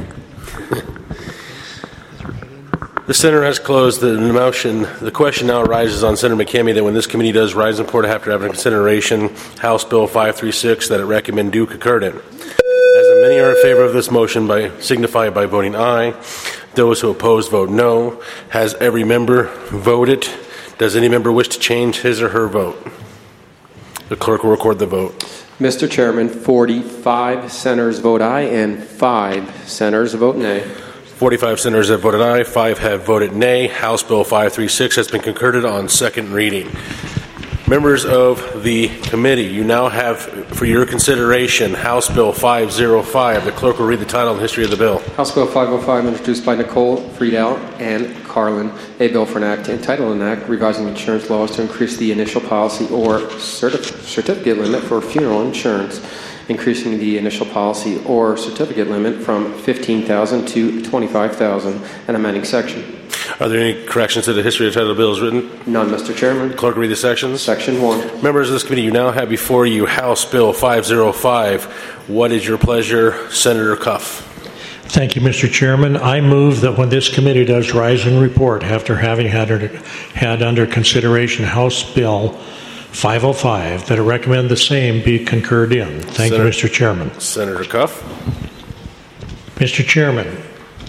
The Senator has closed the motion. The question now arises on Senator McCamey that when this committee does rise in court after having consideration House Bill 536 that it recommend do concurred in. As many are in favor of this motion, signify by voting aye. Those who oppose vote no. Has every member voted? Does any member wish to change his or her vote? The clerk will record the vote. Mr. Chairman, 45 senators vote aye and 5 senators vote nay. 45 senators have voted aye, 5 have voted nay. House Bill 536 has been concurred on second reading. Members of the committee, you now have for your consideration House Bill 505. The clerk will read the title and history of the bill. House Bill 505, introduced by Nicole Friedel and Carlin, a bill for an act entitled an act revising insurance laws to increase the initial policy or certificate limit for funeral insurance, increasing the initial policy or certificate limit from $15,000 to $25,000, and amending section. Are there any corrections to the history of the title of the bill as written? None, Mr. Chairman. Clerk, read the sections. Section 1. Members of this committee, you now have before you House Bill 505. What is your pleasure, Senator Cuff? Thank you, Mr. Chairman. I move that when this committee does rise and report after having had under consideration House Bill 505, that it recommend the same be concurred in. Thank you, Mr. Chairman. Senator Cuff. Mr. Chairman,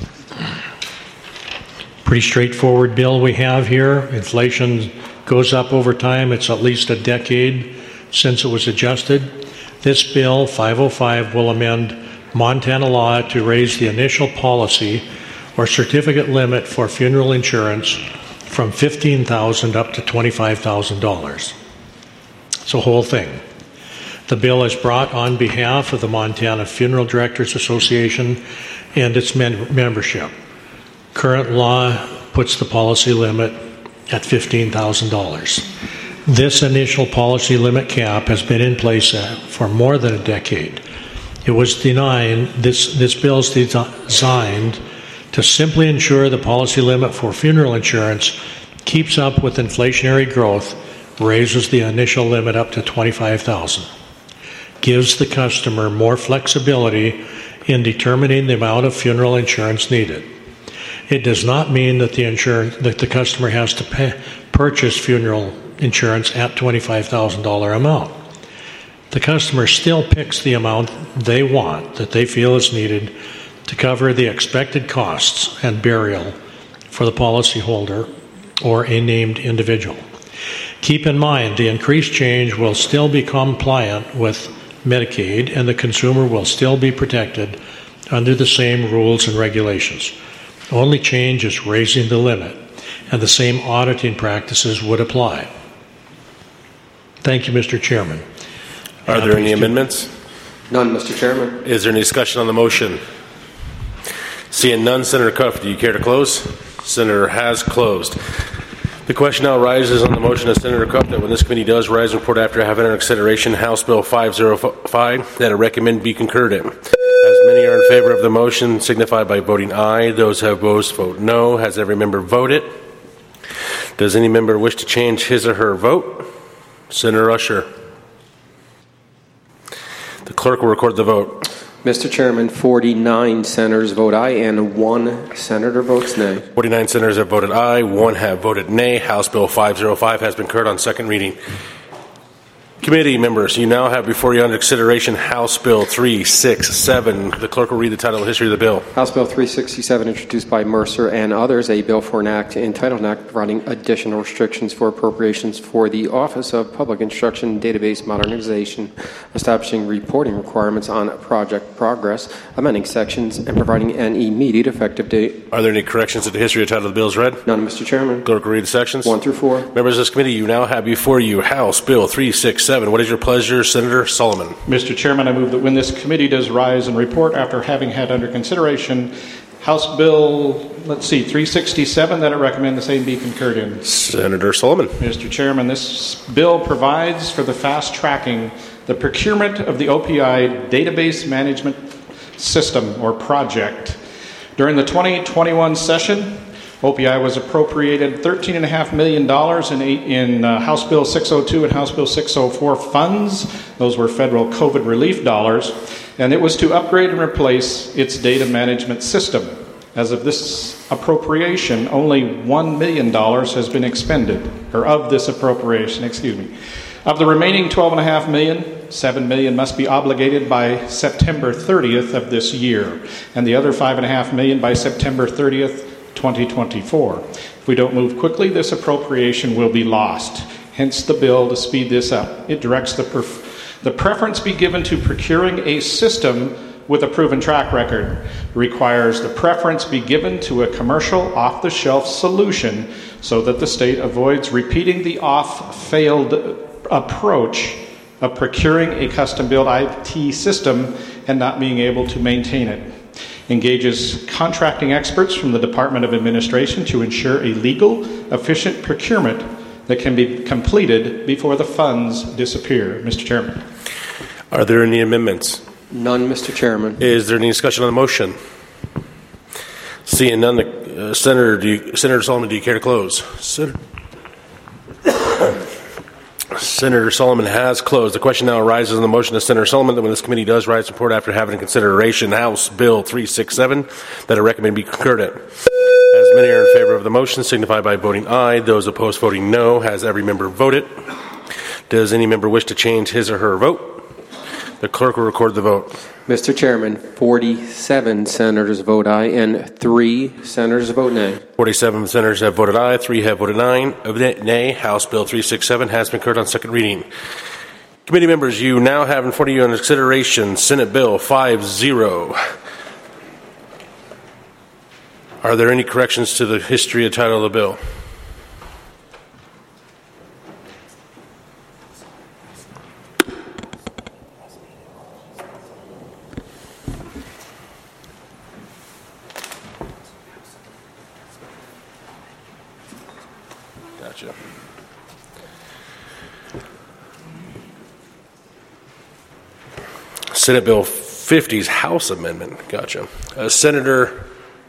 pretty straightforward bill we have here. Inflation goes up over time. It's at least a decade since it was adjusted. This bill, 505, will amend Montana law to raise the initial policy or certificate limit for funeral insurance from $15,000 up to $25,000. It's a whole thing. The bill is brought on behalf of the Montana Funeral Directors Association and its membership. Current law puts the policy limit at $15,000. This initial policy limit cap has been in place for more than a decade. It was designed, this bill is designed to simply ensure the policy limit for funeral insurance keeps up with inflationary growth, raises the initial limit up to $25,000, gives the customer more flexibility in determining the amount of funeral insurance needed. It does not mean that the customer has to purchase funeral insurance at $25,000 amount. The customer still picks the amount they want, that they feel is needed to cover the expected costs and burial for the policyholder or a named individual. Keep in mind, the increased change will still be compliant with Medicaid, and the consumer will still be protected under the same rules and regulations. Only change is raising the limit, and the same auditing practices would apply. Thank you, Mr. Chairman. Are there any amendments? None, Mr. Chairman. Is there any discussion on the motion? Seeing none, Senator Cuff, do you care to close? Senator has closed. The question now arises on the motion of Senator Cuff that when this committee does rise and report after having under consideration House Bill 505 that I recommend be concurred in. As many are in favor of the motion, signify by voting aye. Those who have opposed, vote no. Has every member voted? Does any member wish to change his or her vote? Senator Usher. The clerk will record the vote. Mr. Chairman, 49 senators vote aye and 1 senator votes nay. 49 senators have voted aye, 1 have voted nay. House Bill 505 has been concurred on second reading. Committee members, you now have before you under consideration House Bill 367. The clerk will read the title and history of the bill. House Bill 367, introduced by Mercer and others, a bill for an act entitled an act providing additional restrictions for appropriations for the Office of Public Instruction Database Modernization, establishing reporting requirements on project progress, amending sections, and providing an immediate effective date. Are there any corrections to the history of the title of the bill as read? None, Mr. Chairman. Clerk will read the sections. 1 through 4. Members of this committee, you now have before you House Bill 367. What is your pleasure, Senator Solomon? Mr. Chairman, I move that when this committee does rise and report after having had under consideration House Bill, 367, that I recommend the same be concurred in. Senator Solomon. Mr. Chairman, this bill provides for the fast tracking the procurement of the OPI database management system or project. During the 2021 session, OPI was appropriated $13.5 million in House Bill 602 and House Bill 604 funds. Those were federal COVID relief dollars. And it was to upgrade and replace its data management system. As of this appropriation, only $1 million has been expended, or of this appropriation, excuse me. Of the remaining $12.5 million, $7 million must be obligated by September 30th of this year, and the other $5.5 million by September 30th, 2024. If we don't move quickly, this appropriation will be lost. Hence the bill to speed this up. It directs the preference be given to procuring a system with a proven track record. It requires the preference be given to a commercial off-the-shelf solution so that the state avoids repeating the failed approach of procuring a custom-built IT system and not being able to maintain it. Engages contracting experts from the Department of Administration to ensure a legal, efficient procurement that can be completed before the funds disappear. Mr. Chairman. Are there any amendments? None, Mr. Chairman. Is there any discussion on the motion? Seeing none, Senator Solomon, do you care to close? Senator Solomon has closed. The question now arises on the motion of Senator Solomon that when this committee does rise and report after having in consideration House Bill 367 that I recommend be concurred in. As many are in favor of the motion, signify by voting aye. Those opposed, voting no. Has every member voted? Does any member wish to change his or her vote? The clerk will record the vote. Mr. Chairman, 47 senators vote aye and 3 senators vote nay. 47 senators have voted aye, 3 have voted nay. House Bill 367 has been concurred on second reading. Committee members, you now have in front of you under consideration Senate Bill 50. Are there any corrections to the history and title of the bill? Gotcha. Senate Bill 50's House Amendment. Gotcha. Senator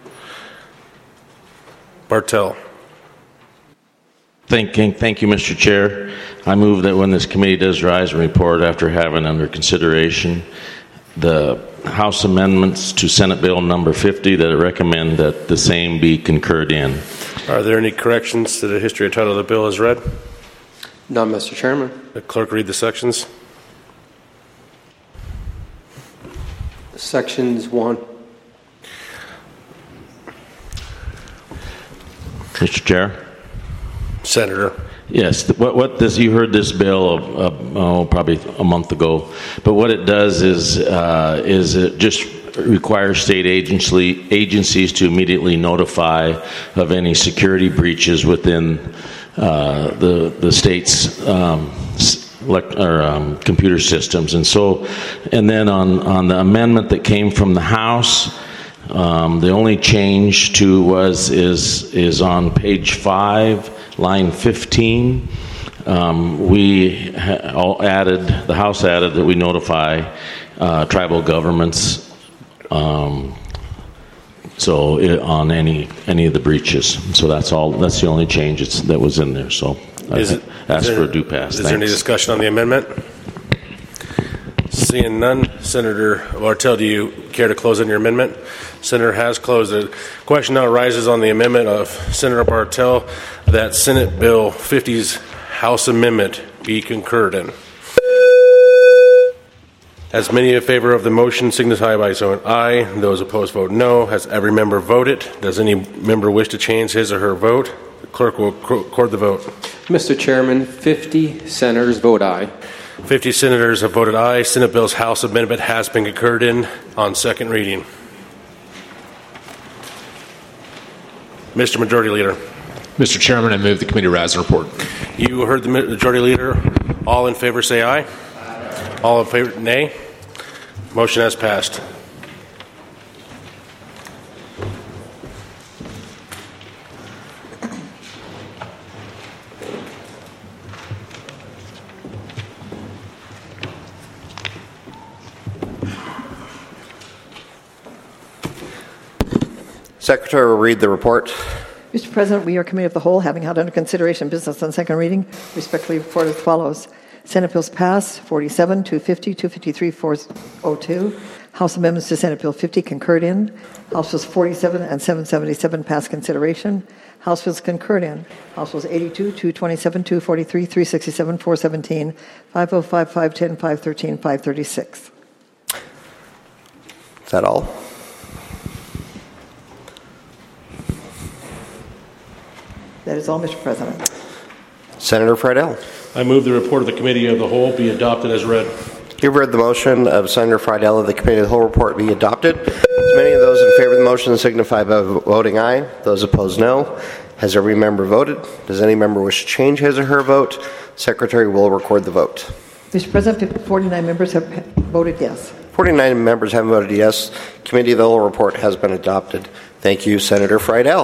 Bartell. Thank you, Mr. Chair. I move that when this committee does rise and report after having under consideration the House amendments to Senate Bill number 50, that I recommend that the same be concurred in. Are there any corrections to the history and title of the bill as read? None, Mr. Chairman. The clerk read the sections. Sections 1. Mr. Chair? Senator. Yes, you heard this bill probably a month ago, but what it does is it just requires state agencies to immediately notify of any security breaches within the state's computer systems. And then on the amendment that came from the House, the only change is on page 5, line 15. The House added that we notify tribal governments on any of the breaches. So that's the only change that was in there. So I ask for a do pass. Is there any discussion on the amendment? Seeing none, Senator Bartell, do you care to close on your amendment? Senator has closed it. Question now arises on the amendment of Senator Bartell that Senate Bill 50's House Amendment be concurred in. As many in favor of the motion signify by saying aye. Those opposed vote no. Has every member voted? Does any member wish to change his or her vote? The clerk will record the vote. Mr. Chairman, 50 senators vote aye. 50 senators have voted aye. Senate Bill's House Amendment has been concurred in on second reading. Mr. Majority Leader. Mr. Chairman, I move the committee rise and report. You heard the Majority Leader. All in favor say aye. All in favor, nay. Motion has passed. Secretary will read the report. Mr. President, we are Committee of the Whole, having had under consideration business on second reading, respectfully report as follows. Senate bills passed, 47, 250, 253, 402. House amendments to Senate Bill 50 concurred in. House bills 47 and 777 passed consideration. House bills concurred in. House bills 82, 227, 243, 367, 417, 505, 510, 513, 536. Is that all? That is all, Mr. President. Senator Friedel. I move the report of the Committee of the Whole be adopted as read. You've read the motion of Senator Friedel of the Committee of the Whole report be adopted. As many of those in favor of the motion signify by voting aye. Those opposed, no. Has every member voted? Does any member wish to change his or her vote? Secretary will record the vote. Mr. President, 49 members have voted yes. 49 members have voted yes. Committee of the Whole report has been adopted. Thank you, Senator Friedel.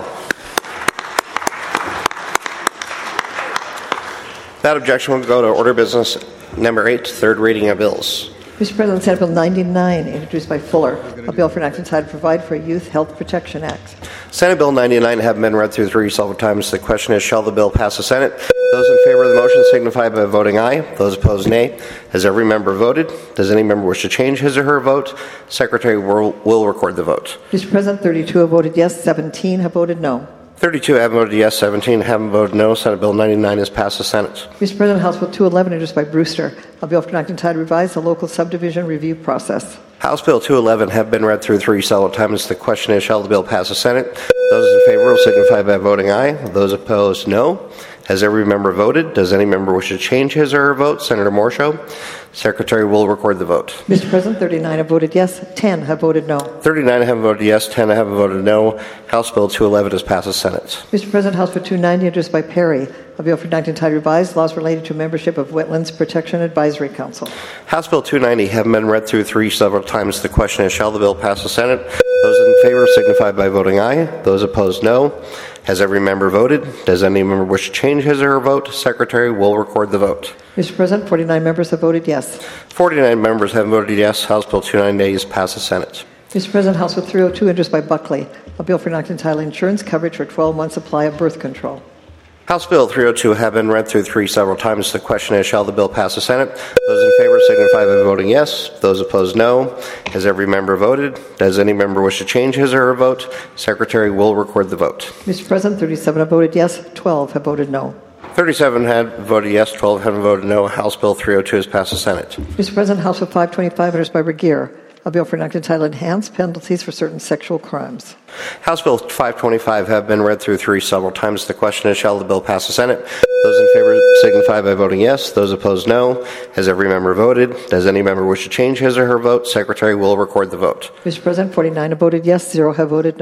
Without objection, we'll go to order business number 8, third reading of bills. Mr. President, Senate Bill 99, introduced by Fuller, a bill for enactment to provide for a Youth Health Protection Act. Senate Bill 99 have been read through 3 several times. The question is, shall the bill pass the Senate? Those in favor of the motion signify by voting aye. Those opposed, nay. Has every member voted? Does any member wish to change his or her vote? Secretary will record the vote. Mr. President, 32 have voted yes, 17 have voted no. 32 have voted yes, 17 haven't voted no. Senate Bill 99 has passed the Senate. Mr. President, House Bill 211, introduced by Brewster, a bill for enacting to revise the local subdivision review process. House Bill 211 have been read through 3 several times. The question is, shall the bill pass the Senate? Those in favor will signify by voting aye. Those opposed, no. Has every member voted? Does any member wish to change his or her vote? Senator Morshow. Secretary will record the vote. Mr. President, 39 have voted yes, 10 have voted no. 39 have voted yes, 10 have voted no. House Bill 211 has passed the Senate. Mr. President, House Bill 290, introduced by Perry, a bill for enacting to revise laws related to membership of Wetlands Protection Advisory Council. House Bill 290 have been read through 3 several times. The question is, shall the bill pass the Senate? Those in favor signify by voting aye. Those opposed, no. Has every member voted? Does any member wish to change his or her vote? Secretary will record the vote. Mr. President, 49 members have voted yes. 49 members have voted yes. House Bill 290 has passed the Senate. Mr. President, House Bill 302, introduced by Buckley, a bill for enacting title insurance coverage for 12-month supply of birth control. House Bill 302 have been read through 3 several times. The question is, shall the bill pass the Senate? Those in favor signify by voting yes. Those opposed, no. Has every member voted? Does any member wish to change his or her vote? Secretary will record the vote. Mr. President, 37 have voted yes, 12 have voted no. 37 had voted yes, 12 have voted no. House Bill 302 has passed the Senate. Mr. President, House Bill 525, introduced by Regier, a bill for enacting title enhanced penalties for certain sexual crimes. House Bill 525 have been read through 3 several times. The question is, shall the bill pass the Senate? Those in favor signify by voting yes. Those opposed, no. Has every member voted? Does any member wish to change his or her vote? Secretary will record the vote. Mr. President, 49 have voted yes, 0 have voted no.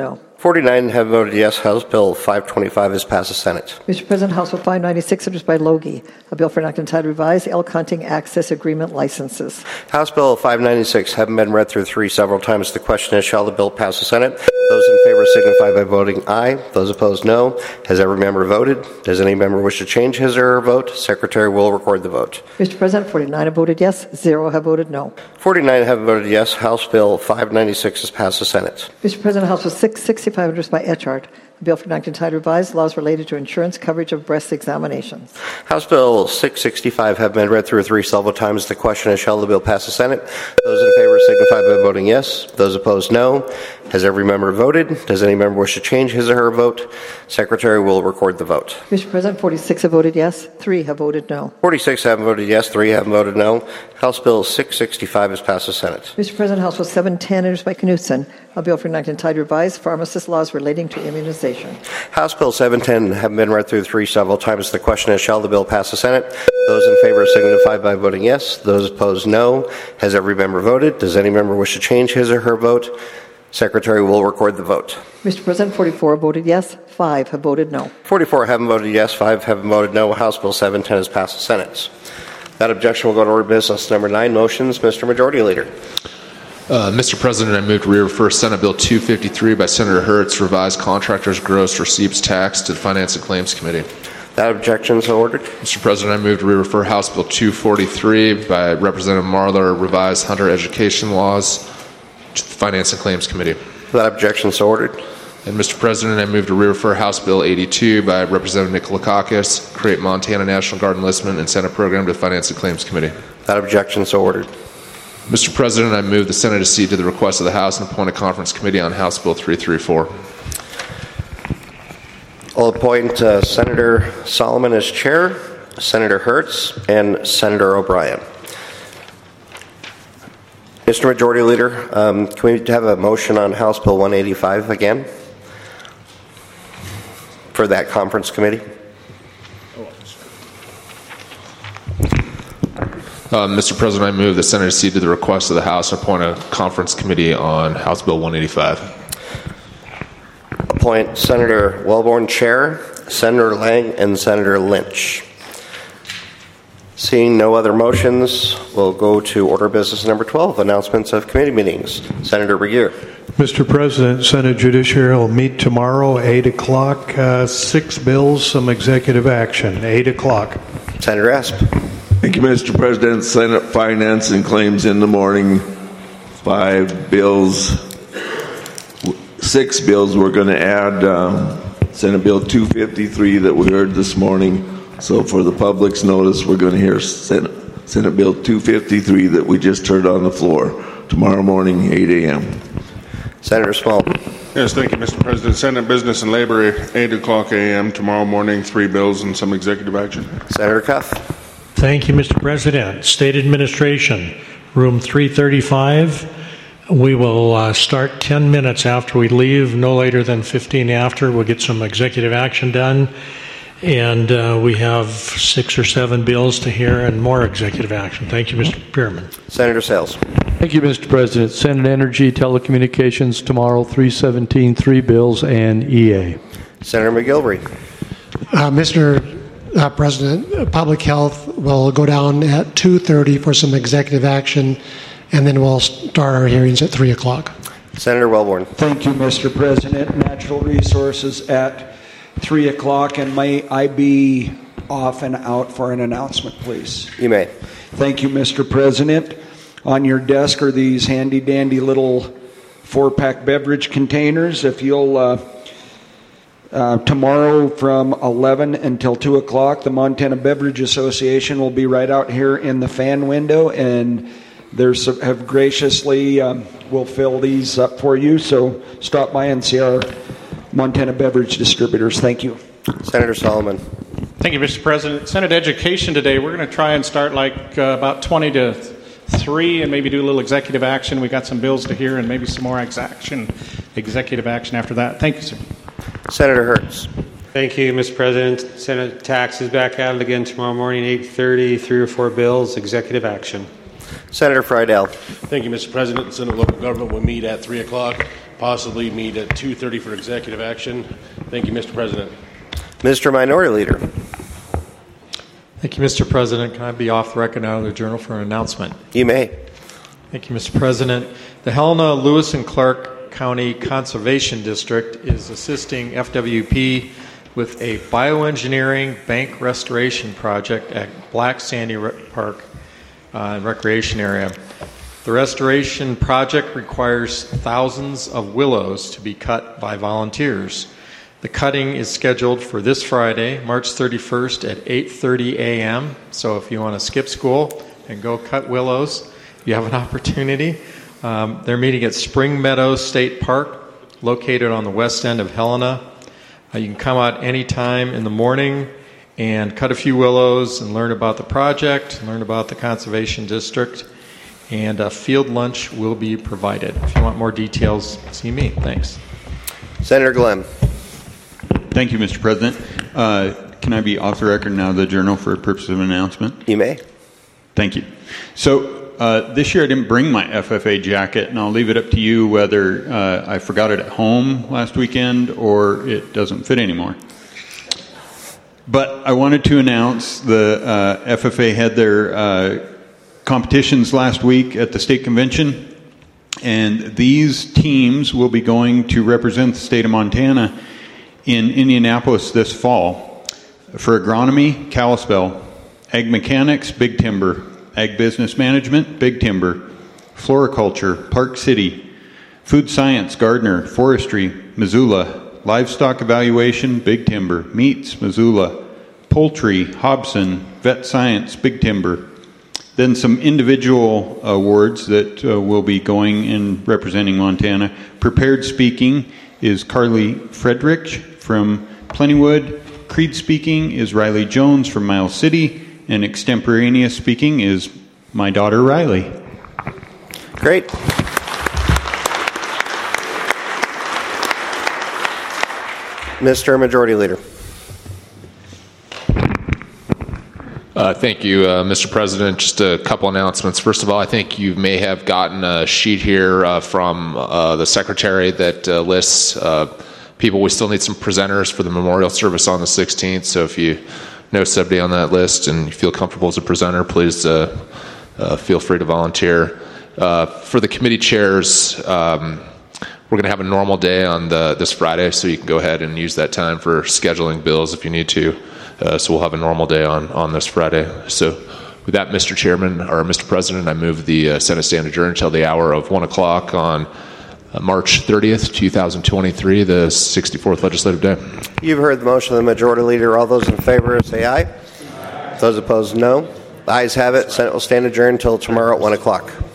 49 have voted yes. House Bill 525 has passed the Senate. Mr. President, House Bill 596, introduced by Logie, a bill for enacting entitled revised Elk Hunting Access Agreement licenses. House Bill 596 having been read through three several times. The question is, shall the bill pass the Senate? Those in favor signify by voting aye. Those opposed, no. Has every member voted? Does any member wish to change his or her vote? Secretary will record the vote. Mr. President, 49 have voted yes, 0 have voted no. 49 have voted yes. House Bill 596 has passed the Senate. Mr. President, House Bill 665, introduced by Etchart, a bill for enacting entitled revised laws related to insurance coverage of breast examinations. House Bill 665 have been read through three several times. The question is, shall the bill pass the Senate? Those in favor signify by voting yes. Those opposed, no. Has every member voted? Does any member wish to change his or her vote? Secretary will record the vote. Mr. President, 46 have voted yes, 3 have voted no. 46 haven't voted yes, 3 haven't voted no. House Bill 665 has passed the Senate. Mr. President, House Bill 710, introduced by Knutson, a bill for enacting entitled revised pharmacist laws relating to immunization. House Bill 710 have been read through three several times. The question is, shall the bill pass the Senate? Those in favor signify by voting yes. Those opposed, no. Has every member voted? Does any member wish to change his or her vote? Secretary will record the vote. Mr. President, 44 voted yes, 5 have voted no. 44 haven't voted yes, 5 haven't voted no. House Bill 710 has passed the Senate. That objection will go to order business number 9. Motions, Mr. Majority Leader. Mr. President, I move to refer Senate Bill 253 by Senator Hertz, revised contractors' gross receipts tax, to the Finance and Claims Committee. That objection is ordered. Mr. President, I move to refer House Bill 243 by Representative Marler, revised hunter education laws, to the Finance and Claims Committee. That objection is ordered. And Mr. President, I move to refer House Bill 82 by Representative Nikolakakis, create Montana National Guard enlistment and Senate program, to the Finance and Claims Committee. That objection is ordered. Mr. President, I move the Senate accede to the request of the House and appoint a conference committee on House Bill 334. I'll appoint Senator Solomon as chair, Senator Hertz, and Senator O'Brien. Mr. Majority Leader, can we have a motion on House Bill 185 again for that conference committee? Mr. President, I move the Senate accede to the request of the House and appoint a conference committee on House Bill 185. Appoint Senator Wellborn chair, Senator Lang, and Senator Lynch. Seeing no other motions, we'll go to order business number 12, announcements of committee meetings. Senator Regier. Mr. President, Senate Judiciary will meet tomorrow, 8 o'clock. 6 bills, some executive action, 8 o'clock. Senator Asp. Thank you, Mr. President. Senate Finance and Claims in the morning. 5 bills. 6 bills we're going to add. Senate Bill 253 that we heard this morning. So for the public's notice, we're going to hear Senate Bill 253 that we just heard on the floor tomorrow morning, 8 a.m. Senator Small. Yes, thank you, Mr. President. Senate Business and Labor, 8 o'clock a.m. tomorrow morning, 3 bills and some executive action. Senator Cuff. Thank you, Mr. President. State Administration, room 335. We will start 10 minutes after we leave, no later than 15 after. We'll get some executive action done. And we have 6 or 7 bills to hear and more executive action. Thank you, Mr. Pierman. Senator Sales. Thank you, Mr. President. Senate Energy, Telecommunications tomorrow, 317, 3 bills, and EA. Senator McGilvery. Mr. President, Public Health will go down at 2:30 for some executive action, and then we'll start our hearings at 3 o'clock. Senator Wellborn. Thank you, Mr. President. Natural Resources at 3 o'clock, and may I be off and out for an announcement, please? You may. Thank you, Mr. President. On your desk are these handy-dandy little 4-pack beverage containers. If you'll, tomorrow from 11 until 2 o'clock, the Montana Beverage Association will be right out here in the fan window, and they have graciously will fill these up for you. So stop by and see our Montana beverage distributors. Thank you. Senator Solomon. Thank you, Mr. President. Senate Education today, we're going to try and start like about 20 to 3 and maybe do a little executive action. We got some bills to hear and maybe some more executive action after that. Thank you, sir. Senator Hertz. Thank you, Mr. President. Senate Tax is back at it again tomorrow morning, 8:30, 3 or 4 bills, executive action. Senator Friedel. Thank you, Mr. President. Senate Local Government will meet at 3 o'clock. possibly meet at 2:30 for executive action. Thank you, Mr. President. Mr. Minority Leader. Thank you, Mr. President. Can I be off the record now of the Journal for an announcement? You may. Thank you, Mr. President. The Helena, Lewis, and Clark County Conservation District is assisting FWP with a bioengineering bank restoration project at Black Sandy Park recreation area. The restoration project requires thousands of willows to be cut by volunteers. The cutting is scheduled for this Friday, March 31st at 8:30 a.m. So if you want to skip school and go cut willows, you have an opportunity. They're meeting at Spring Meadows State Park, located on the west end of Helena. You can come out anytime in the morning and cut a few willows and learn about the project, learn about the Conservation District, and a field lunch will be provided. If you want more details, see me. Thanks. Senator Glenn. Thank you, Mr. President. Can I be off the record now of the Journal for a purpose of an announcement? You may. Thank you. So this year I didn't bring my FFA jacket, and I'll leave it up to you whether I forgot it at home last weekend or it doesn't fit anymore. But I wanted to announce the FFA had their competitions last week at the state convention, and these teams will be going to represent the state of Montana in Indianapolis this fall. For agronomy, Kalispell; ag mechanics, Big Timber; ag business management, Big Timber; floriculture, Park City; food science, Gardner; forestry, Missoula; livestock evaluation, Big Timber; meats, Missoula; poultry, Hobson; vet science, Big Timber. Then some individual awards that will be going in representing Montana. Prepared speaking is Carly Friedrich from Plentywood. Creed speaking is Riley Jones from Miles City. And extemporaneous speaking is my daughter Riley. Great. Mr. Majority Leader. Thank you, Mr. President. Just a couple announcements. First of all, I think you may have gotten a sheet here from the Secretary that lists people. We still need some presenters for the memorial service on the 16th, so if you know somebody on that list and you feel comfortable as a presenter, please feel free to volunteer. For the committee chairs, we're going to have a normal day on this Friday, so you can go ahead and use that time for scheduling bills if you need to. So we'll have a normal day on this Friday. So with that, Mr. Chairman, or Mr. President, I move the Senate stand adjourned until the hour of 1 o'clock on March 30th, 2023, the 64th legislative day. You've heard the motion of the Majority Leader. All those in favor say aye. Those opposed, no. The ayes have it. Senate will stand adjourned until tomorrow at 1 o'clock.